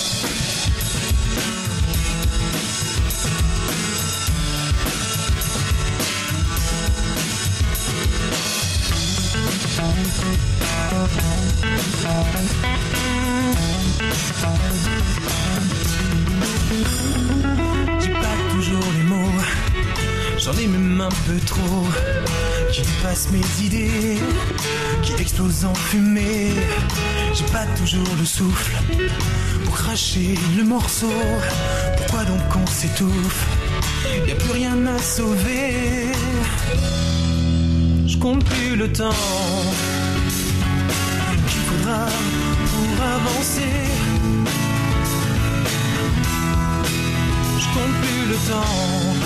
J'ai pas toujours les mots, j'en ai même un peu trop, qui dépassent mes idées, qui explosent en fumée. J'ai pas toujours le souffle pour cracher le morceau. Pourquoi donc on s'étouffe? Y a plus rien à sauver. Je compte plus le temps qu'il faudra pour avancer. Je compte plus le temps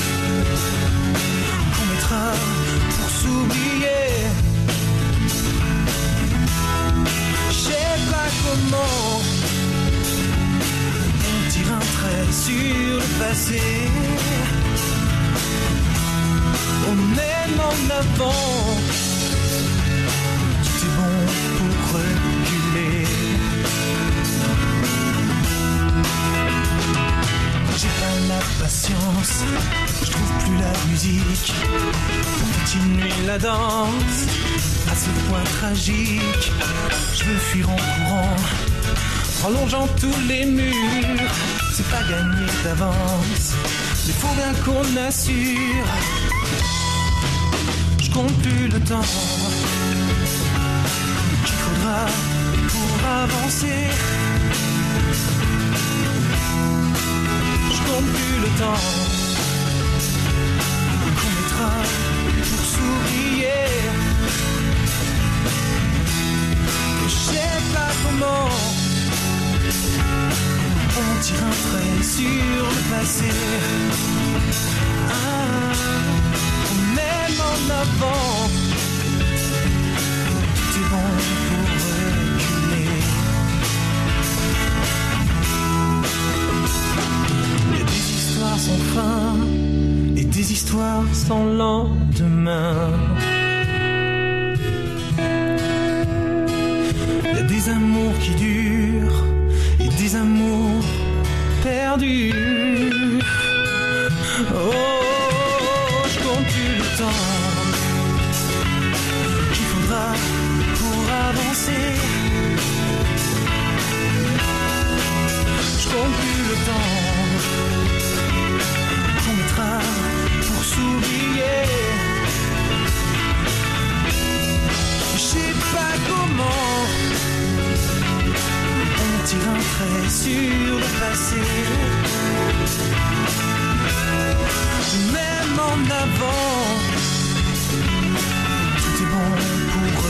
qu'on mettra pour s'oublier. Je sais pas comment on tire un trait sur le passé. On mène en avant, tout est bon pour reculer. J'ai pas la patience, je trouve plus la musique pour continuer la danse à ce point tragique. Je veux fuir en courant, en longeant tous les murs. C'est pas gagné d'avance, mais faut bien qu'on assure. Je compte plus le temps qu'il faudra pour avancer. Je compte plus le temps qu'on mettra pour s'oublier. Je sais pas comment on tire un trait sur le passé. Ah, on mène en avant, tout est bon pour reculer. Il y a des histoires sans fin et des histoires sans lendemain. Il y a des amours qui durent et des amours perdus. Oh, je compte plus le temps qu'il faudra pour avancer. Je compte plus le temps qu'on mettra pour s'oublier. Je sais pas comment on tire un trait sur le passé. Même en avant, tout est bon pour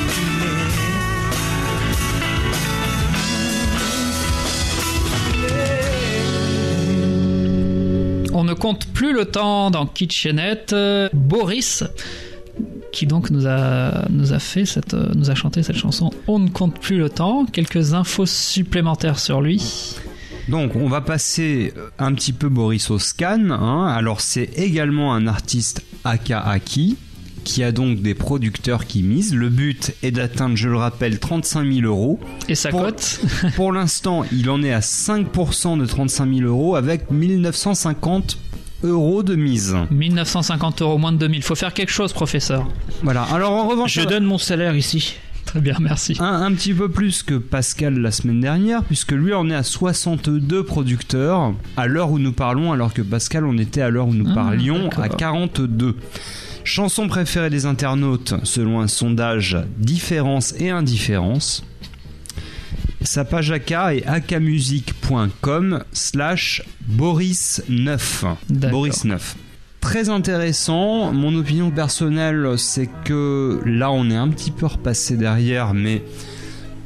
reculer. On ne compte plus le temps dans Kitchenette. Euh, Boris, qui donc nous a, nous a fait cette, euh, nous a chanté cette chanson On ne compte plus le temps. Quelques infos supplémentaires sur lui. Donc on va passer un petit peu Boris au scan, hein. Alors c'est également un artiste aka Aki, qui a donc des producteurs qui misent. Le but est d'atteindre, je le rappelle, trente-cinq mille euros. Et sa pour, cote pour l'instant, il en est à cinq pour cent de trente-cinq mille euros avec mille neuf cent cinquante euros de mise. mille neuf cent cinquante euros, moins de deux mille. Faut faire quelque chose, professeur. Voilà. Alors en revanche, je donne mon salaire ici. Très bien, merci. Un, un petit peu plus que Pascal la semaine dernière, puisque lui en est à soixante-deux producteurs à l'heure où nous parlons, alors que Pascal on était à l'heure où nous Ah, parlions d'accord. à quarante-deux. Chanson préférée des internautes selon un sondage Différence et Indifférence. Sa page A K est akamusic.com slash Boris neuf. D'accord. Boris neuf. Très intéressant. Mon opinion personnelle, c'est que là, on est un petit peu repassé derrière, mais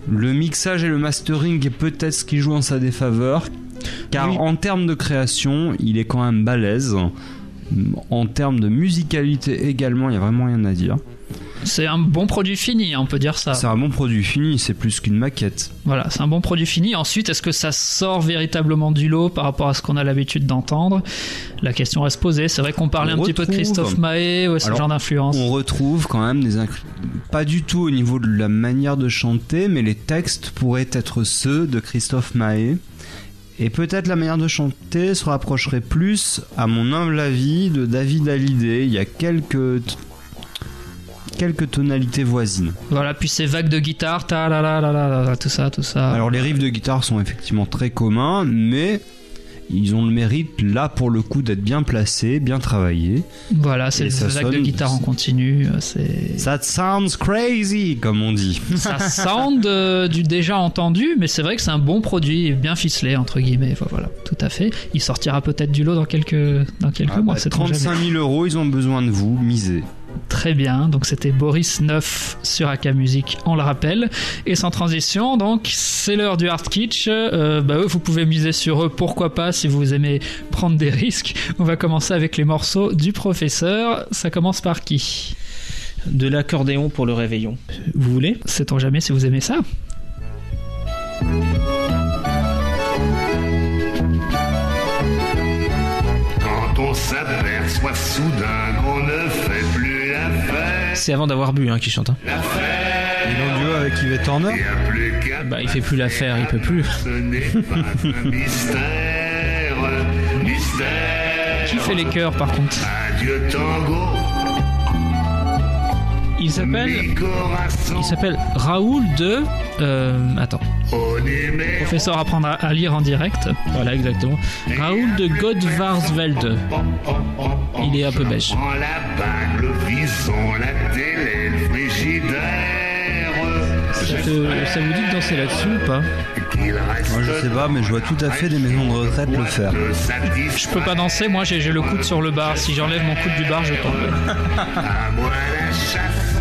Le mixage et le mastering est peut-être ce qui joue en sa défaveur, car oui. en termes de création, il est quand même balèze. En termes de musicalité également, il n'y a vraiment rien à dire. C'est un bon produit fini, on peut dire ça. C'est un bon produit fini, c'est plus qu'une maquette. Voilà, c'est un bon produit fini. Ensuite, est-ce que ça sort véritablement du lot par rapport à ce qu'on a l'habitude d'entendre ? La question reste posée. C'est vrai qu'on parlait On un petit peu de retrouve- Christophe Maé, ouais, ce Alors, genre d'influence. On retrouve quand même des incr- pas du tout au niveau de la manière de chanter, mais les textes pourraient être ceux de Christophe Maé. Et peut-être la manière de chanter se rapprocherait plus, à mon humble avis, de David Hallyday. Il y a quelques t- quelques tonalités voisines. Voilà, puis ces vagues de guitare, ta la la la la la, tout ça, tout ça. Alors les riffs de guitare sont effectivement très communs, mais ils ont le mérite là pour le coup d'être bien placés, bien travaillés. Voilà, c'est Et les ça vagues de sonne- guitare en continu. euh, C'est... That sounds crazy, comme on dit. Ça sound euh, du déjà entendu, mais c'est vrai que c'est un bon produit, bien ficelé entre guillemets. Enfin, voilà, tout à fait. Il sortira peut-être du lot dans quelques dans quelques Ah mois. bah, c'est trop jamais. trente-cinq mille euros, ils ont besoin de vous, misez. Très bien, donc c'était Boris neuf sur A K Music, on le rappelle. Et sans transition, donc c'est l'heure du hard kitsch. Euh, bah eux, vous pouvez miser sur eux, pourquoi pas, si vous aimez prendre des risques. On va commencer avec les morceaux du professeur. Ça commence par qui ? De l'accordéon pour le réveillon. Vous voulez ? Sait-on jamais si vous aimez ça ? Quand on s'aperçoit soudain qu'on ne fait plus la fête, C'est avant d'avoir bu hein, qui chante. Hein. la fête, Il est en duo avec Yvette Horner. y a plus qu'à Bah il fait plus l'affaire, il peut plus. ce n'est pas un mystère, mystère. Qui fait les chœurs par contre ? Adieu tango, Il s'appelle mi corazon, il s'appelle Raoul de euh, attends. au numéro. Professeur apprendra à lire en direct. Voilà exactement. Raoul de Godvarsvelde. Il est un peu beige. Prends la bague, le vison, la télé, le frigidaire. Ça, te- ça vous dit de danser là-dessus ou pas ? Qu'il reste Moi je sais pas, mais je vois tout à fait des maisons de retraite le faire. de satisfaire. Je peux pas danser, moi j'ai, j'ai le coude sur le bar. Si j'enlève mon coude du bar, je tombe. À moi la chasse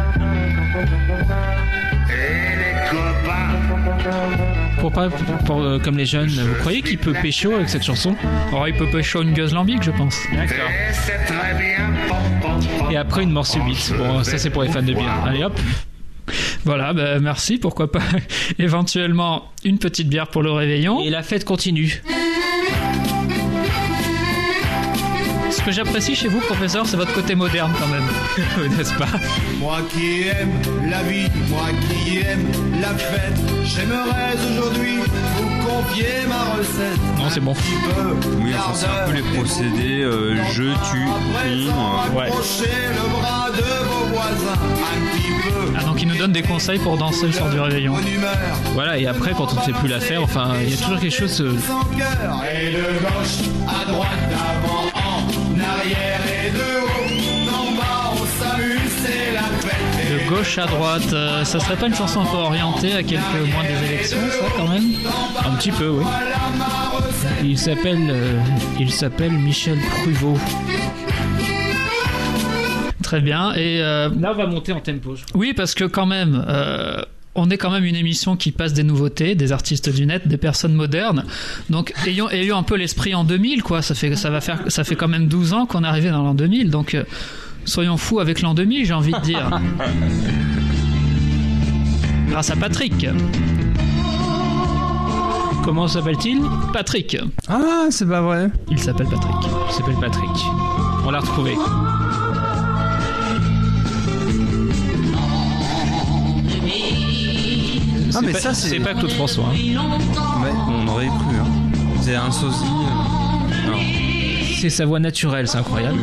et les copains. Pour pas pour, euh, comme les jeunes, vous croyez qu'il peut pécho avec cette chanson ? Oh, il peut pécho une gueuse lambique, je pense. D'accord. Et c'est très bien. Et après une mort subite. Bon, ça c'est pour les fans de bière. Allez hop. Voilà, bah, merci, pourquoi pas éventuellement une petite bière pour le réveillon. Et la fête continue. Ce que j'apprécie chez vous, professeur, c'est votre côté moderne quand même. N'est-ce pas ? Moi qui aime la vie, moi qui aime la fête, j'aimerais aujourd'hui vous confier ma recette. Non, c'est bon. Oui, enfin, c'est un peu les procédés euh, je, tu, on. euh, Ouais. Approchez le bras de vos voisins un petit peu. Ah, donc il nous donne des conseils pour danser le soir du réveillon. Bonne humeur, Voilà, et après quand on ne sait plus l'affaire, enfin, il y a toujours quelque chose. euh, sans cœur. Et de gauche à droite, d'avant en arrière et de haut en bas, on s'amuse, c'est la fête. De gauche à droite, euh, ça serait pas une chanson un peu orientée à quelques mois des élections, ça quand même ? Un petit peu, oui. Il s'appelle, euh, il s'appelle Michel Pruvot. Très bien, et euh, Là, on va monter en tempo. je crois. oui, parce que quand même, euh, on est quand même une émission qui passe des nouveautés, des artistes du net, des personnes modernes. Donc, ayons, ayons un peu l'esprit en deux mille, quoi. Ça fait, ça va faire, ça fait quand même douze ans qu'on est arrivé dans l'an deux mille. Donc, euh, soyons fous avec l'an deux mille, j'ai envie de dire. Grâce à Patrick. Comment s'appelle-t-il ? Patrick. Ah, c'est pas vrai. Il s'appelle Patrick. Il s'appelle Patrick. On l'a retrouvé. Ah, mais pas- ça, c'est- c'est pas Claude François. hein. Ouais, on aurait cru. Hein. C'est un sosie. euh, Non. C'est sa voix naturelle, c'est incroyable.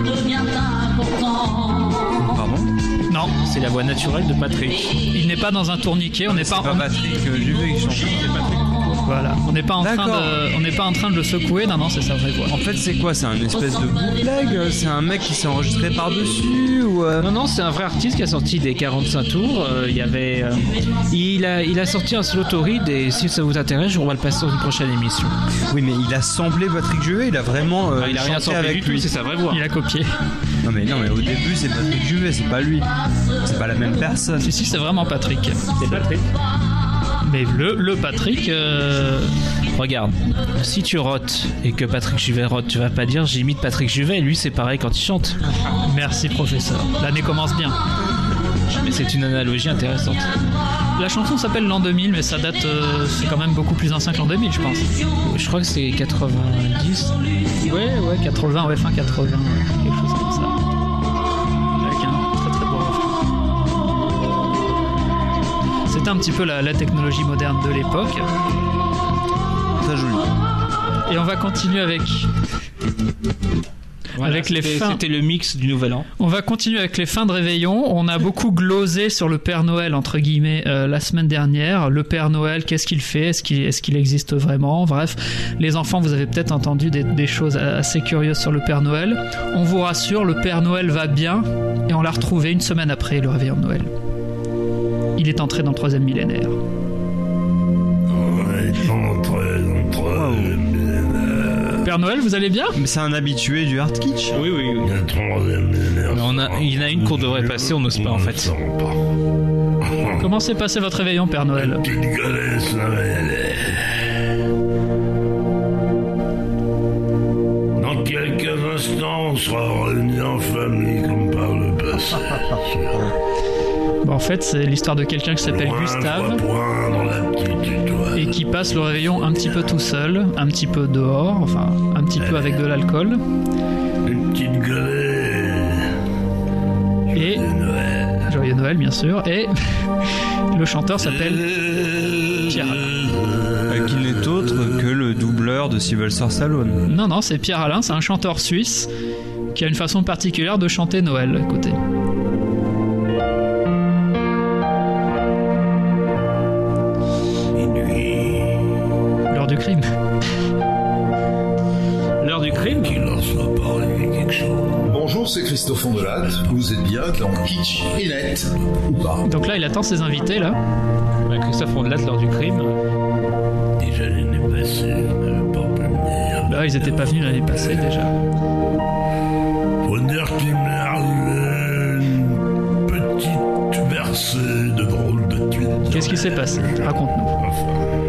Pardon. Non, C'est la voix naturelle de Patrick. il n'est pas dans un tourniquet. On n'est pas, C'est pas on- Patrick euh, Juvet qui chante. C'est Patrick. voilà, on n'est pas en train D'accord. de, on n'est pas en train de le secouer. Non, non, c'est sa vraie voix. En fait, c'est quoi? C'est un espèce de bootleg? C'est un mec qui s'est enregistré par-dessus ou euh... Non, non, c'est un vrai artiste qui a sorti des quarante-cinq tours. Euh, Il y avait, euh, il a, il a sorti un solo torrid et si ça vous intéresse, on va le passer dans une prochaine émission. Oui, mais il a samplé Patrick Juvet. Il a vraiment. euh, Ah, il a rien chanté samplé avec du tout, lui. c'est sa vraie voix. Il a copié. Non, mais non, mais au début, c'est Patrick Juvet, c'est pas lui. C'est pas la même personne. Si, si, c'est vraiment Patrick. C'est Patrick. Mais le, le Patrick... Euh... Regarde, si tu rotes et que Patrick Juvet rote, tu vas pas dire j'imite Patrick Juvet, lui c'est pareil quand il chante. Merci professeur, l'année commence bien. Mais c'est une analogie intéressante. La chanson s'appelle l'an deux mille, mais ça date, euh, c'est quand même beaucoup plus ancien que l'an deux mille, je pense. Je crois que c'est quatre-vingt-dix. Ouais, ouais, quatre-vingts, ouais, fin quatre-vingts, quelque chose comme ça. Avec un très très beau refrain. C'était un petit peu la, la technologie moderne de l'époque. Très joli. Et on va continuer avec... Voilà, avec les c'était, fins. C'était le mix du Nouvel An. On va continuer avec les fins de réveillon. On a beaucoup glosé sur le Père Noël, entre guillemets, euh, la semaine dernière. Le Père Noël, qu'est-ce qu'il fait ? Est-ce qu'il, est-ce qu'il existe vraiment ? Bref, les enfants, vous avez peut-être entendu des, des choses assez curieuses sur le Père Noël. On vous rassure, le Père Noël va bien et on l'a retrouvé une semaine après le réveillon de Noël. Il est entré dans le troisième millénaire. On est entré dans le troisième millénaire. Père Noël, vous allez bien ? Mais c'est un habitué du hard kitsch. Oui, oui, oui. Le troisième millénaire. Mais on a, il y en a une qu'on devrait passer, on n'ose pas en fait. Comment s'est passé votre réveillon, Père Noël ? Petite galette, ça va y aller. Dans quelques instants, on sera réunis en famille comme par le passé. Bon, en fait, c'est l'histoire de quelqu'un qui s'appelle Point Gustave fois point dans la petite étoile. et qui passe le réveillon un petit peu tout seul, un petit peu dehors, enfin un petit peu avec de l'alcool. Une petite galette. Et Noël. Joyeux Noël, bien sûr. Et le chanteur s'appelle Pierre Alain. Euh, qui n'est autre que le doubleur de Sylvester Stallone. Non, non, c'est Pierre Alain, c'est un chanteur suisse qui a une façon particulière de chanter Noël. Écoutez. L'heure du crime. L'heure du crime Qui lance ma parler quelque chose. Bonjour, c'est Christophe Ondelat. Vous êtes bien dans Kitsch et Net ou pas? Donc là, il attend ses invités, là. Ouais, Christophe Ondelat, l'heure du crime. Déjà l'année passée, on n'avait pas pu venir. Là, ils étaient pas venus l'année passée, déjà. Faut dire qu'il m'est arrivé une petite versée de drôles de tuiles. Qu'est-ce qui s'est passé ? Raconte-nous. Enfin,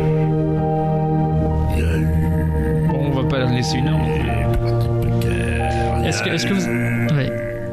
il y a eu Bon, on va pas laisser une heure. des parties précaires. Est-ce que, est-ce que vous... Oui.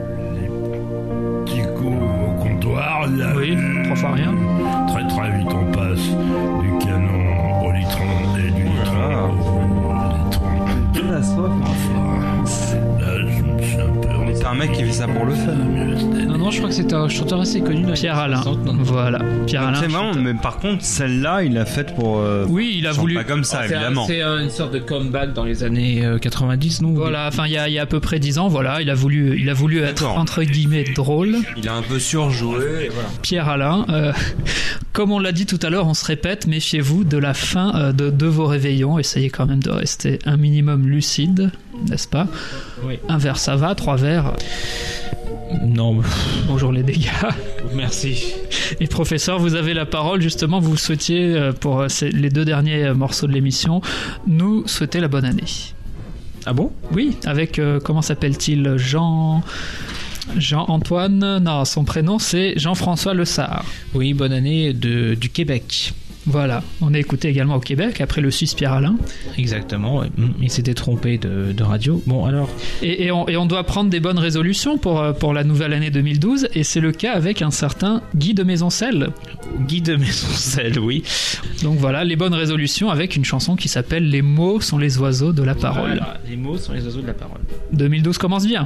Petit coup au comptoir, il y a Oui, eu trois fois rien. Très très vite on passe du canon au litron et du litron au litron. Enfin, là je me suis un peu... Mais c'est un mec qui fait ça pour le fun. Non, non, je crois que c'est un chanteur assez connu. Là, Pierre Alain. Voilà. Pierre Alain. C'est marrant, mais par contre, celle-là, il l'a faite pour. Euh, Oui, il a chante voulu. Pas comme ça, Ah, c'est évidemment. un- c'est un- une sorte de comeback dans les années euh, quatre-vingt-dix, non? Voilà, enfin, il y a, il y a à peu près dix ans, voilà, il a voulu, il a voulu être, D'accord. entre guillemets, drôle. Il a un peu surjoué. Et voilà. Pierre Alain, euh, comme on l'a dit tout à l'heure, on se répète, méfiez-vous de la fin euh, de, de vos réveillons, essayez quand même de rester un minimum lucide, n'est-ce pas? Oui. Un verre ça va, trois verres. Non, Bonjour les dégâts. merci. Et professeur, vous avez la parole, justement, vous souhaitiez, euh, pour euh, ces- les deux derniers euh, morceaux de l'émission, nous souhaiter la bonne année. Ah bon? Oui, avec, euh, comment s'appelle-t-il? Jean... Jean-Antoine, non, son prénom c'est Jean-François Le Sard. Oui, bonne année de, du Québec. Voilà, on est écouté également au Québec, après le Suisse Pierre Alain. Exactement, ouais. Il s'était trompé de, de radio. Bon, alors. Et, et, on, et on doit prendre des bonnes résolutions pour, euh, pour la nouvelle année deux mille douze, et c'est le cas avec un certain Guy de Maisoncelles. Guy de Maisoncelles, oui. Donc voilà, les bonnes résolutions avec une chanson qui s'appelle Les mots sont les oiseaux de la parole. Voilà, les mots sont les oiseaux de la parole. deux mille douze commence bien.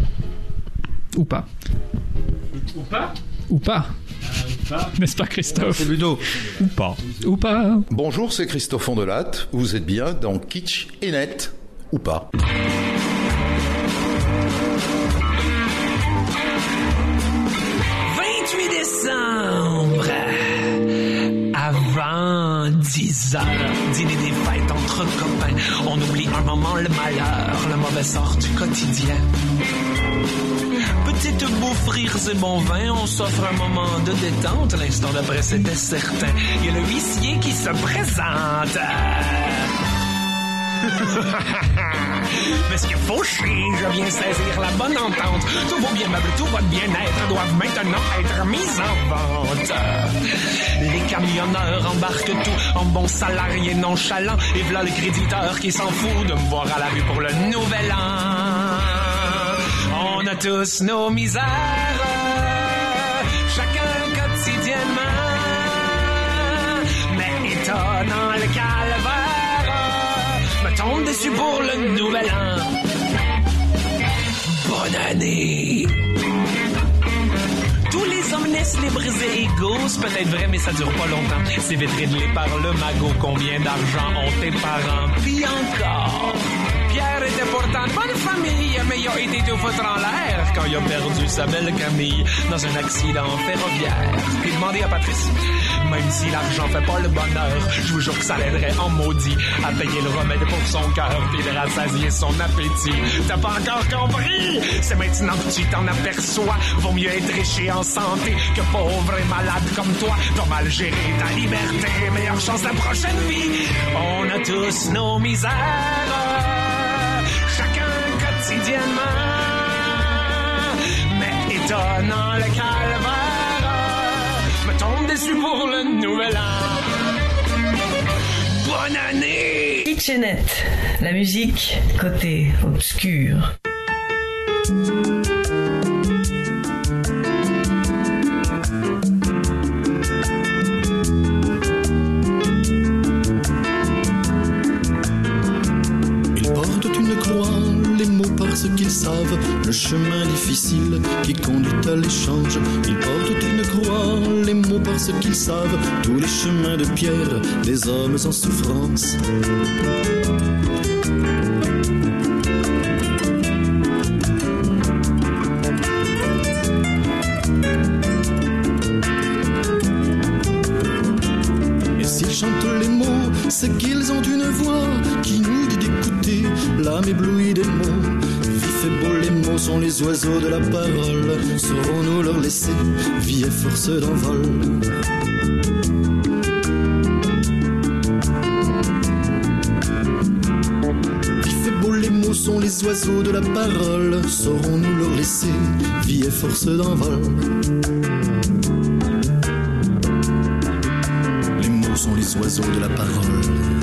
Ou pas. Ou pas? Ou pas. Ou pas? N'est-ce pas Christophe? C'est Ludo. Ou pas. Ou pas. Bonjour, c'est Christophe Ondelat. Vous êtes bien dans Kitsch et Net ou pas? vingt-huit décembre, avant dix heures, dîner des fêtes entre copains. On oublie un moment le malheur, le mauvais sort du quotidien. Petite bouffe, rires et bon vin, on s'offre un moment de détente. L'instant d'après, c'était certain. Il y a le huissier qui se présente. Mais ce qu'il faut chier, je viens saisir la bonne entente. Tous vos bien meubles, tout votre bien-être doivent maintenant être mis en vente. Les camionneurs embarquent tout en bons salariés nonchalants. Et v'là le créditeur qui s'en fout de me voir à la rue pour le nouvel an. On a tous nos misères, chacun quotidiennement. Mais étonnant le calvaire me tombe dessus pour le nouvel an. Bonne année. Tous les hommes naissent libres et égaux, c'est peut-être vrai mais ça dure pas longtemps. C'est vite réglé par le magot. Combien d'argent ont tes parents? Puis encore, Pierre était pourtant de bonne famille, mais il a été tout foutre en l'air quand il a perdu sa belle Camille dans un accident ferroviaire. Puis demandez à Patrice, même si l'argent fait pas le bonheur, je vous jure que ça l'aiderait en maudit à payer le remède pour son cœur puis de rassasier son appétit. T'as pas encore compris? C'est maintenant que tu t'en aperçois. Vaut mieux être riche et en santé que pauvre et malade comme toi. T'as mal géré ta liberté, meilleure chance la prochaine vie. On a tous nos misères, chacun quotidiennement. Mais étonnant le calvaire me tombe dessus pour le nouvel an. Bonne année! Kitchenette, la musique côté obscur. Parce qu'ils savent le chemin difficile qui conduit à l'échange. Ils portent une croix, les mots parce qu'ils savent tous les chemins de pierre des hommes en souffrance. Et s'ils chantent les mots, c'est qu'ils ont une voix qui nous dit d'écouter l'âme éblouie des mots. C'est beau, les mots sont les oiseaux de la parole. Saurons-nous leur laisser vie et force d'envol? Vif et beau, les mots sont les oiseaux de la parole. Saurons-nous leur laisser vie et force d'envol? Les mots sont les oiseaux de la parole.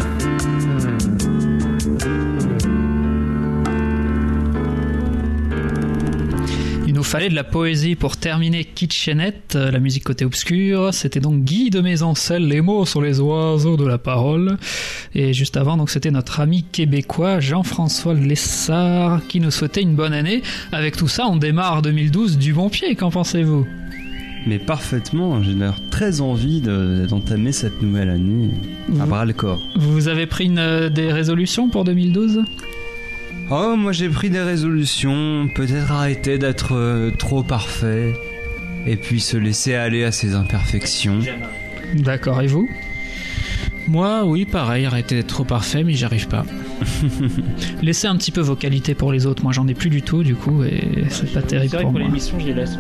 Fallait de la poésie pour terminer Kitchenette, la musique côté obscur. C'était donc Guy de Maisoncelles, les mots sont les oiseaux de la parole. Et juste avant, donc c'était notre ami québécois Jean-François Lessard qui nous souhaitait une bonne année. Avec tout ça, on démarre deux mille douze du bon pied, qu'en pensez-vous? Mais parfaitement, j'ai d'ailleurs très envie de, d'entamer cette nouvelle année à bras le corps. Vous avez pris une, des résolutions pour deux mille douze? Oh, moi j'ai pris des résolutions, peut-être arrêter d'être euh, trop parfait et puis se laisser aller à ses imperfections. D'accord, et vous? Moi, oui, pareil, arrêter d'être trop parfait, mais j'y arrive pas. Laissez un petit peu vos qualités pour les autres. Moi, j'en ai plus du tout, du coup, et c'est pas terrible c'est vrai pour que pour moi. l'émission, je les laisse.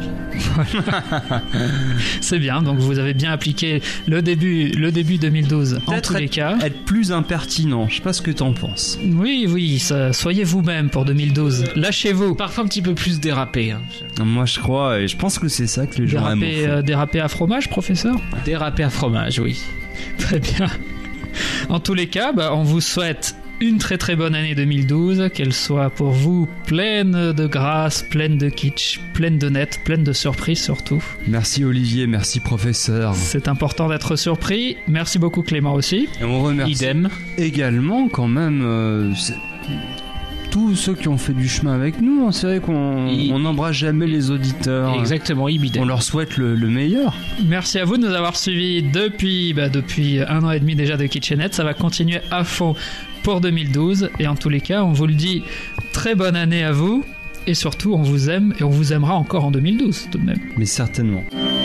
C'est bien, donc vous avez bien appliqué le début, le début deux mille douze en tous les être, cas. Être plus impertinent, je sais pas ce que t'en penses. Oui, oui, ça, soyez vous-même pour deux mille douze. Lâchez-vous. Parfois un petit peu plus dérapé. Hein. Moi, je crois, et je pense que c'est ça que les gens aiment. Déraper, euh, déraper à fromage, professeur? Déraper à fromage, oui. Très bien. En tous les cas, bah, on vous souhaite une très très bonne année deux mille douze, qu'elle soit pour vous pleine de grâce, pleine de kitsch, pleine de net, pleine de surprises surtout. Merci Olivier, merci professeur. C'est important d'être surpris. Merci beaucoup Clément aussi. Et on remercie Idem. également quand même euh, tous ceux qui ont fait du chemin avec nous. C'est vrai qu'on I... on n'embrasse jamais les auditeurs. Exactement, ibidem. On leur souhaite le, le meilleur. Merci à vous de nous avoir suivis depuis, bah, depuis un an et demi déjà de Kitchenette. Ça va continuer à fond pour deux mille douze. Et en tous les cas, on vous le dit, très bonne année à vous. Et surtout, on vous aime et on vous aimera encore en deux mille douze tout de même. Mais certainement.